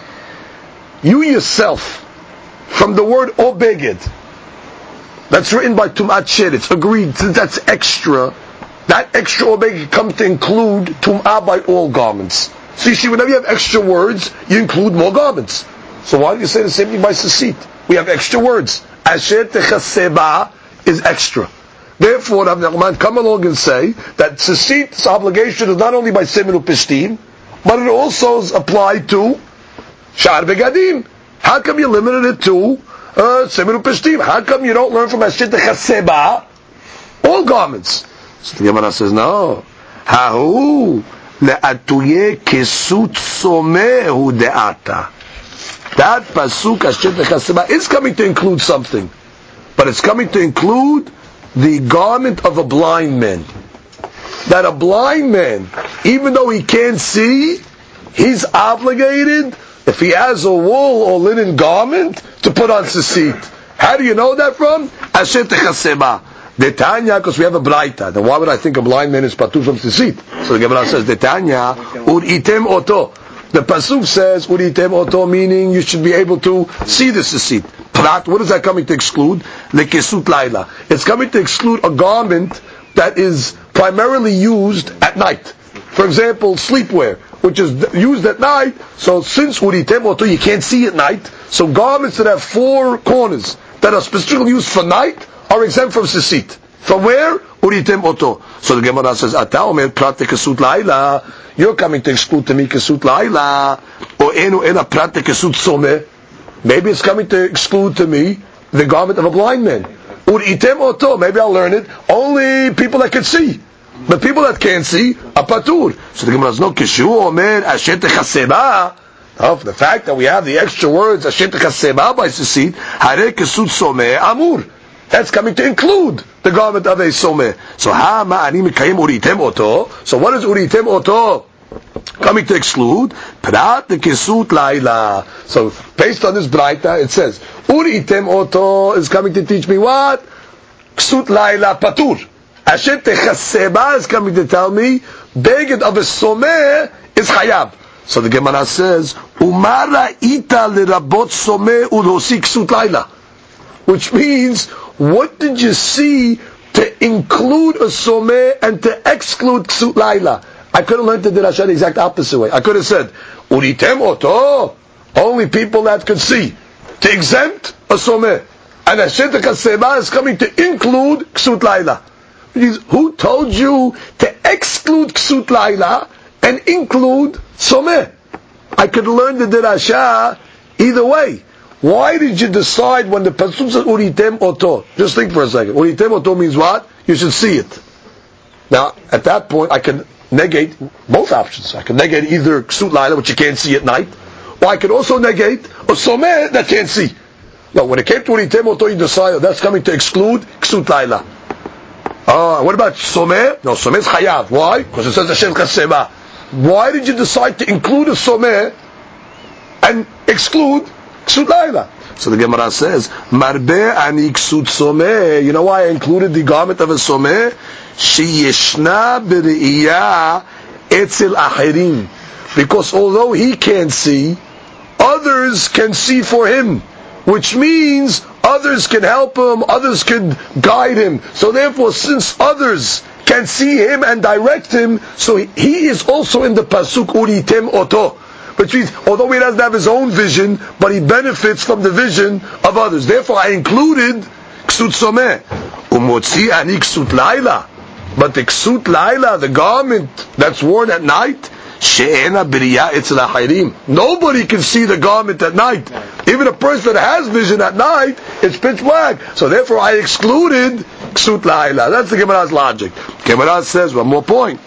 You yourself, from the word Obeged, that's written by Tum'at Sheretz, agreed, since that's extra, that extra obeg comes to include Tum'ah by all garments. So you see, whenever you have extra words, you include more garments. So why do you say the same thing by Sisit? We have extra words. Asher techaseh ba is extra. Therefore, Rav Nachman, come along and say that Sisit's obligation is not only by Semer Upishtim, but it also is applied to Sha'ar Begadim. How come you limited it to Semer Upishtim? How come you don't learn from Asher techaseh ba all garments? So the Gemara says, no. Hahu le'atuye kesut somehu de'ata. That pasuk Asher techaseh ba is coming to include something, but it's coming to include the garment of a blind man. That a blind man, even though he can't see, he's obligated, if he has a wool or linen garment, to put on sisit. How do you know that from? Asher techaseh ba. Detanya, because we have a braita. Then why would I think a blind man is patur from sisit? So the Gemara says, Detanya, uritem oto. The pasuk says, uritem oto, meaning you should be able to see the sisit. Prat, what is that coming to exclude? Lekesut laila. It's coming to exclude a garment that is primarily used at night. For example, sleepwear, which is used at night. So since uritem oto, you can't see at night. So garments that have four corners that are specifically used for night are exempt from sisit. From where? Uritem oto. So the Gemara says, Ata omer prat kesut laila. You're coming to exclude to me kesut laila. O enu ena prat kesut someh. Maybe it's coming to exclude to me the garment of a blind man. Uritem oto, maybe I'll learn it. Only people that can see. But people that can't see, a patur. So the Gemara says, no, kishu omer ashet chaseba. Oh, for the fact that we have the extra words ashet chaseba by sisit, hare kesut someh amur. That's coming to include the garment of a someh. So ha ma'ani mikayim uritem oto. So what is uritem oto coming to exclude? Prat the kesut laila. So based on this braita, it says uritem oto is coming to teach me what? Kesut laila patur. Ashet techaseba is coming to tell me beged of a someh is chayav. So the Gemara says umara ita lerabot someh ulosi kesut laila, which means, what did you see to include a someh and to exclude ksut laila? I could have learned the dirasha the exact opposite way. I could have said uritem oto, only people that could see, to exempt a someh, and ashet techaseba is coming to include ksut laila. Who told you to exclude ksut laila and include someh? I could learn the dirasha either way. Why did you decide when the pasuk says uritem oto? Just think for a second. Uritem oto means what? You should see it. Now, at that point, I can negate both options. I can negate either ksut laila, which you can't see at night, or I could also negate a someh that can't see. No, when it came to uritem oto, you decided that's coming to exclude ksut laila. What about someh? No, someh is chayav. Why? Because it says Hashem chaseba. Why did you decide to include a someh and exclude ksut laila? So the Gemara says, marbe ani ksut someh. You know why I included the garment of a someh? Sheyeshna b're'iyah etzel achirim. Because although he can't see, others can see for him. Which means others can help him, others can guide him. So therefore, since others can see him and direct him, so he is also in the pasuk uritem oto. Which means, although he doesn't have his own vision, but he benefits from the vision of others. Therefore, I included ksut someh. Umotzi ani ksut laila. But the ksut laila, the garment that's worn at night, she'ena b'riyah etzel ha'chayrim. Nobody can see the garment at night. Even a person that has vision at night, it's pitch black. So therefore, I excluded ksut laila. That's the Gemara's logic. Gemara says one more point.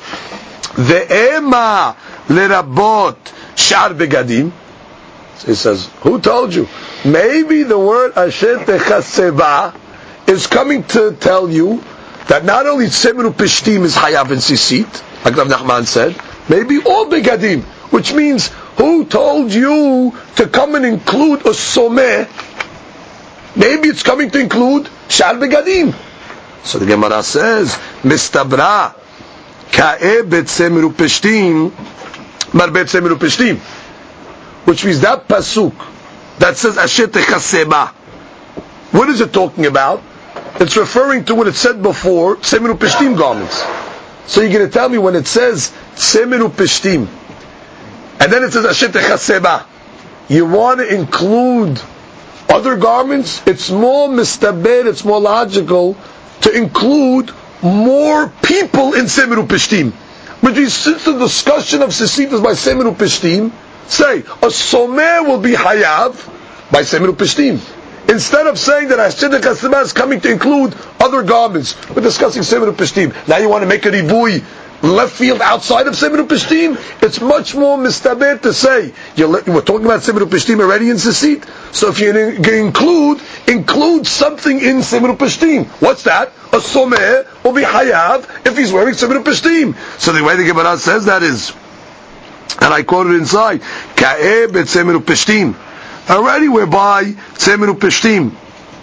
Ve'ema lerabot shar begadim. He says, who told you? Maybe the word ashet techaseba is coming to tell you that not only tzemiru pishtim is hayav and sisit, like Rav Nachman said, maybe all begadim, which means, who told you to come and include a someh? Maybe it's coming to include shar begadim. So the Gemara says, mistabra ka'e betzemiru pishtim marbe tzemiru pishtim, which means that pasuk that says ashet techaseba, what is it talking about? It's referring to what it said before, tzemiru pishtim garments. So you're going to tell me when it says tzemiru pishtim, and then it says ashet techaseba, you want to include other garments? It's more mistaber, it's more logical to include more people in tzemiru pishtim. Which means, since the discussion of sisit is by tzemiru pishtim, say a someh will be hayav by tzemiru pishtim. Instead of saying that Ashet Chaseba is coming to include other garments, we're discussing tzemiru pishtim. Now you want to make a ribui left field outside of tzemiru pishtim? It's much more mistaber to say we're talking about tzemiru pishtim already in sisit. So if you include something in tzemiru pishtim, what's that? A someh will be hayav if he's wearing tzemiru pishtim. So the way the Gemara says that is, and I quote it inside, ka'eh betzemiru pishtim. Already we're by tzemiru pishtim.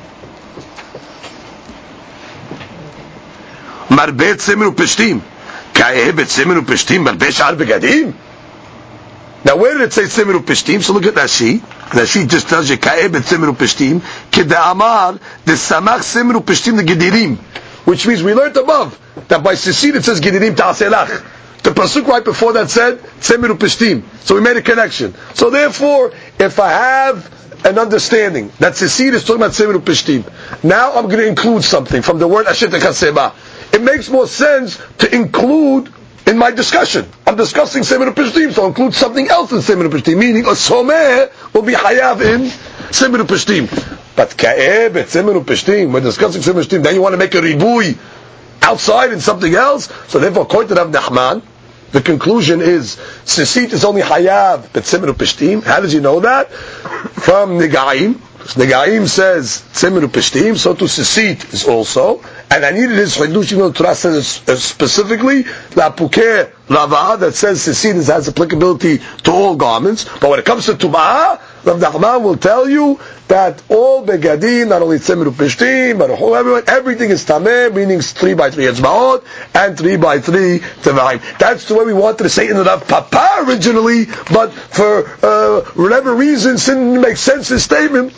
Marbe tzemiru pishtim. Ka'eh betzemiru pishtim marbe shar begadim. Now where did it say tzemiru pishtim? So look at Rashi. Rashi just tells you ka'eh betzemiru pishtim keda'amar desamach tzemiru pishtim the gedirim. Which means we learned above that by sisit it says gedirim ta'aselach. The pasuk right before that said tzemiru pishtim. So we made a connection. So therefore, if I have an understanding that sisit is talking about tzemiru pishtim, now I'm going to include something from the word ashet chaseba. It makes more sense to include in my discussion. I'm discussing tzemiru pishtim, so I'll include something else in tzemiru pishtim, meaning a someh will be hayav in Tzimmer Peshtim. But Ka'eh, Tzimmer Peshtim, we're discussing Tzimmer Peshtim, then you want to make a ribui outside in something else? So therefore, according to Rav Nachman, the conclusion is, Sisit is only Hayav, but Tzimmer Peshtim. How does he know that? From Negaim. Negaim says Tzimmer Peshtim, so to Sisit is also. And I needed his Chidush, even though Torah says specifically, La Pukeh Rava, that says Sisit has applicability to all garments. But when it comes to Tum'ah, Rav Nachman will tell you that all Begadim, not only Tzimmer Peshtim, but everything is Tameh, meaning 3x3 Etzba'ot, and 3x3 Tevahim. That's the way we wanted to say it in the Rav Papa originally, but for whatever reason, since it didn't make sense, this statement,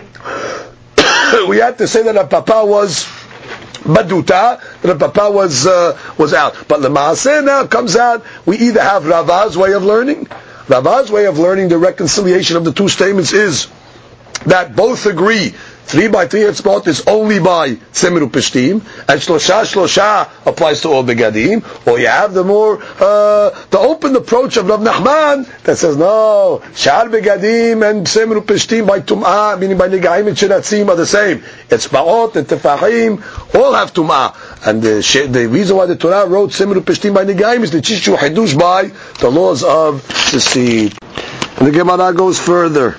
we had to say that Rav Papa was Baduta, that Papa was out. But the Maaseh now comes out, we either have Rava's way of learning. Rava's way of learning the reconciliation of the two statements is that both agree 3x3 etzbot is only by Tzimmer Peshtim, and Shlosha applies to all Begadim, or you have the more, the open approach of Rav Nachman that says, no, Shar Begadim and Tzimmer Peshtim by Tum'ah, meaning by Negaim and Shiratzim are the same. Etzba'ot and Tefahim all have Tum'ah. And the reason why the Torah wrote Tzimmer Peshtim by Negaim is the Chishu Hidush by the laws of Sisit. And the Gemara goes further.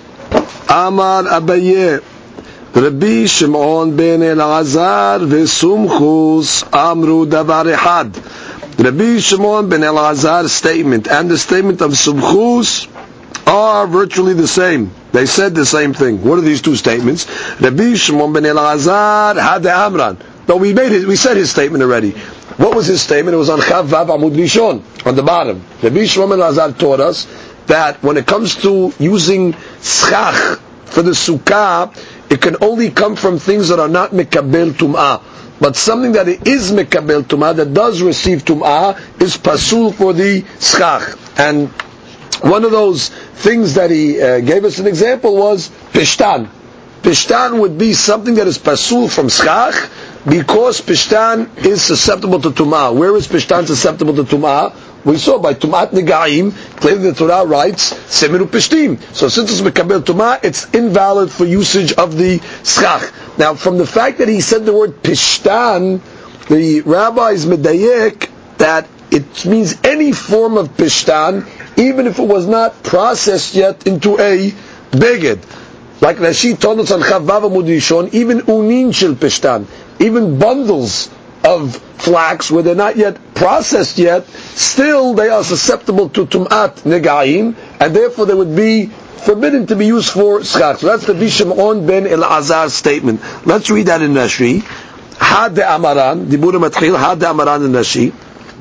Amar Abaye, Rabbi Shimon ben Elazar v'Sumchus Amru Davar Echad. Rabbi Shimon ben Elazar's statement and the statement of Sumchus are virtually the same. They said the same thing. What are these two statements? Rabbi Shimon ben Elazar had the Amran. No, we said his statement already. What was his statement? It was on Chav Vav Amud Rishon, on the bottom. Rabbi Shimon ben Elazar taught us that when it comes to using schach for the sukkah, it can only come from things that are not mekabel tum'ah. But something that is mekabel tum'ah, that does receive tum'ah, is pasul for the schach. And one of those things that he gave us an example was pishtan. Pishtan would be something that is pasul from schach, because pishtan is susceptible to tum'ah. Where is pishtan susceptible to tum'ah? We saw by Tumat Negaim, clearly the Torah writes, Semiru Peshtim. So since it's Mekabel Tumah, it's invalid for usage of the Schach. Now, from the fact that he said the word Pishtan, the rabbis medayek that it means any form of Pishtan, even if it was not processed yet into a beged. Like Rashi told us on Chav Vav Amud Rishon, even unin shel Pishtan, even bundles of flax where they're not yet processed yet, still they are susceptible to Tum'at Negaim, and therefore they would be forbidden to be used for schach. So that's the Shimon ben Elazar's statement. Let's read that in Rashi. Had de Amaran, Dibur Matchil, had de Amaran in Rashi.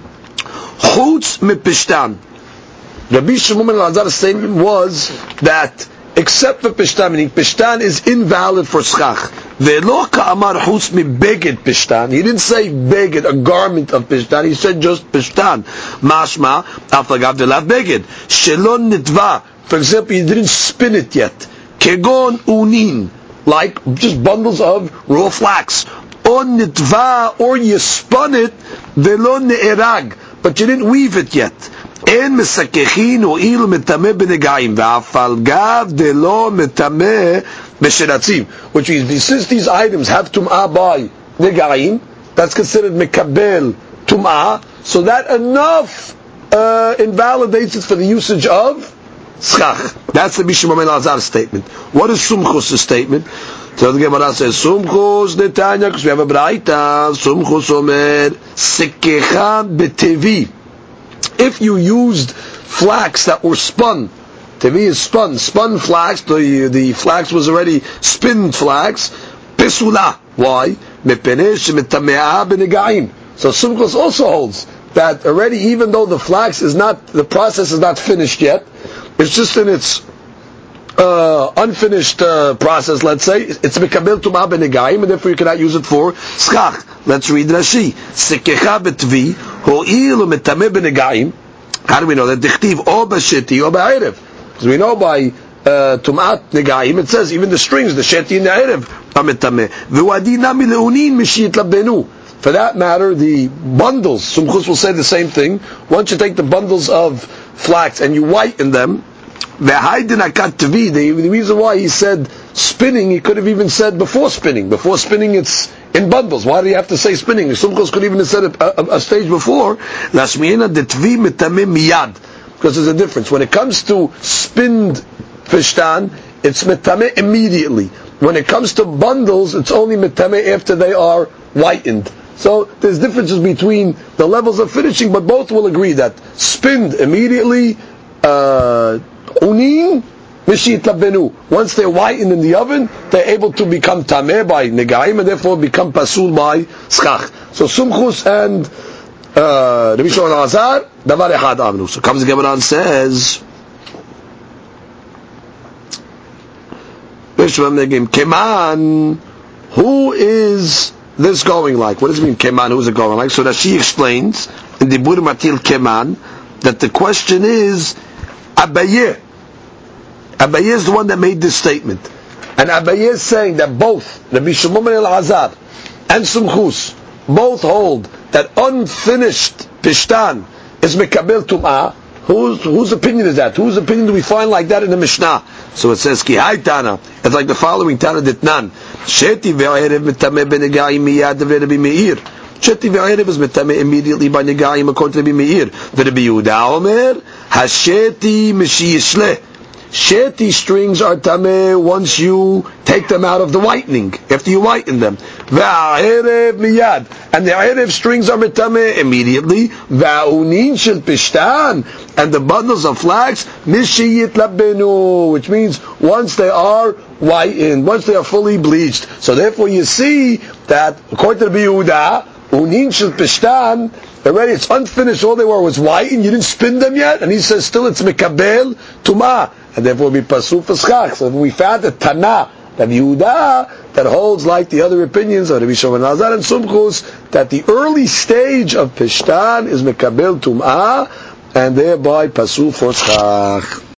Chutz mepishtan. Rabbi Shimon ben Elazar's statement was that except for Pishtan, meaning Pishtan is invalid for schach. Ve'lo ka'amar chutz mi beged Pishtan. He didn't say beged, a garment of Pishtan. He said just Pishtan. Mashma, afagav v'lav beged. Shelon nitva. For example, he didn't spin it yet. Kegon unin. Like just bundles of raw flax. On nitva, or you spun it, ve'lo ne'erag. But you didn't weave it yet. En mesakechin ho'il metameh b'negaim ve'afal gav de'lo metameh b'shiratzim. Which means, since these items have tum'ah by negaim, that's considered mekabel tum'ah, so that enough invalidates it for the usage of schach. That's the Bishop ben Elazar's statement. What is Sumchus' statement? So the Gemara says, Sumchus netanya, because we have a braita, Sumchus omer, sekecha betevi. If you used flax that were spun, tevi is spun flax, the flax was already spinned flax, pesula. Why? So Sumchus also holds that already, even though the flax is not, the process is not finished yet, it's just in its unfinished process, let's say, it's mekabel tumah b'negaim, and therefore you cannot use it for schach. Let's read Rashi. Sekecha betvi, ho'il u'metameh b'negaim. How do we know that? Dichtiv o b'sheti o b'erev. Because we know by tumat negaim, it says even the strings, the sheti and the erev, are metameh. V'wadi nami le'unin mishit labenu. For that matter, the bundles, Sumchus will say the same thing. Once you take the bundles of flax and you whiten them, the reason why he said spinning, he could have even said before spinning. Before spinning, it's in bundles. Why do you have to say spinning? Sumchus could even have said a stage before. Lashmiena detvi mitameh miyad. Because there's a difference. When it comes to spinned pishtan, it's mitameh immediately. When it comes to bundles, it's only mitameh after they are whitened. So there's differences between the levels of finishing, but both will agree that spinned immediately, unin, mishit labenu. Once they're whitened in the oven, they're able to become tameh by negaim, and therefore become pasul by schach. So Sumchus and Rabbi Shimon Azar, davar echad amnu. So comes the Gemara and says, Keman, who is this going like? What does it mean, Keman? Who is it going like? So that she explains in the Dibur Matil Keman that the question is Abaye. Abaye is the one that made this statement, and Abaye is saying that both Rabbi Shimon ben Elazar and Sumchus both hold that unfinished pishtan is mekabel tum'ah. Whose opinion is that? Whose opinion do we find like that in the Mishnah? So it says, Ki hai Tana. It's like the following Tana Ditnan. Sheti ve'erev mitameh b'negaim miyad ve'Rabbi Meir. Sheti ve'erev is mitameh immediately by negaim according to Rabbi Meir. Ve'Rabbi Yehuda Omer, hasheti mishiyishleh. Sheti strings are tameh once you take them out of the whitening, after you whiten them. Ve'erev miyad. And the erev strings are tameh immediately. Ve'unin shel pishtan. And the bundles of flax, mishiyit labenu, which means once they are whitened, once they are fully bleached. So therefore you see that, according to Rabbi Yehuda, unin shel pishtan, already it's unfinished, all they were was whitened, you didn't spin them yet, and he says still it's mekabel tumah, and therefore be pasul for schach. So we found a Tana, Rabbi Yehuda, that holds like the other opinions of Rabbi Shimon ben Elazar and Sumchus, that the early stage of pishtan is mekabel tumah, and thereby pasul for schach.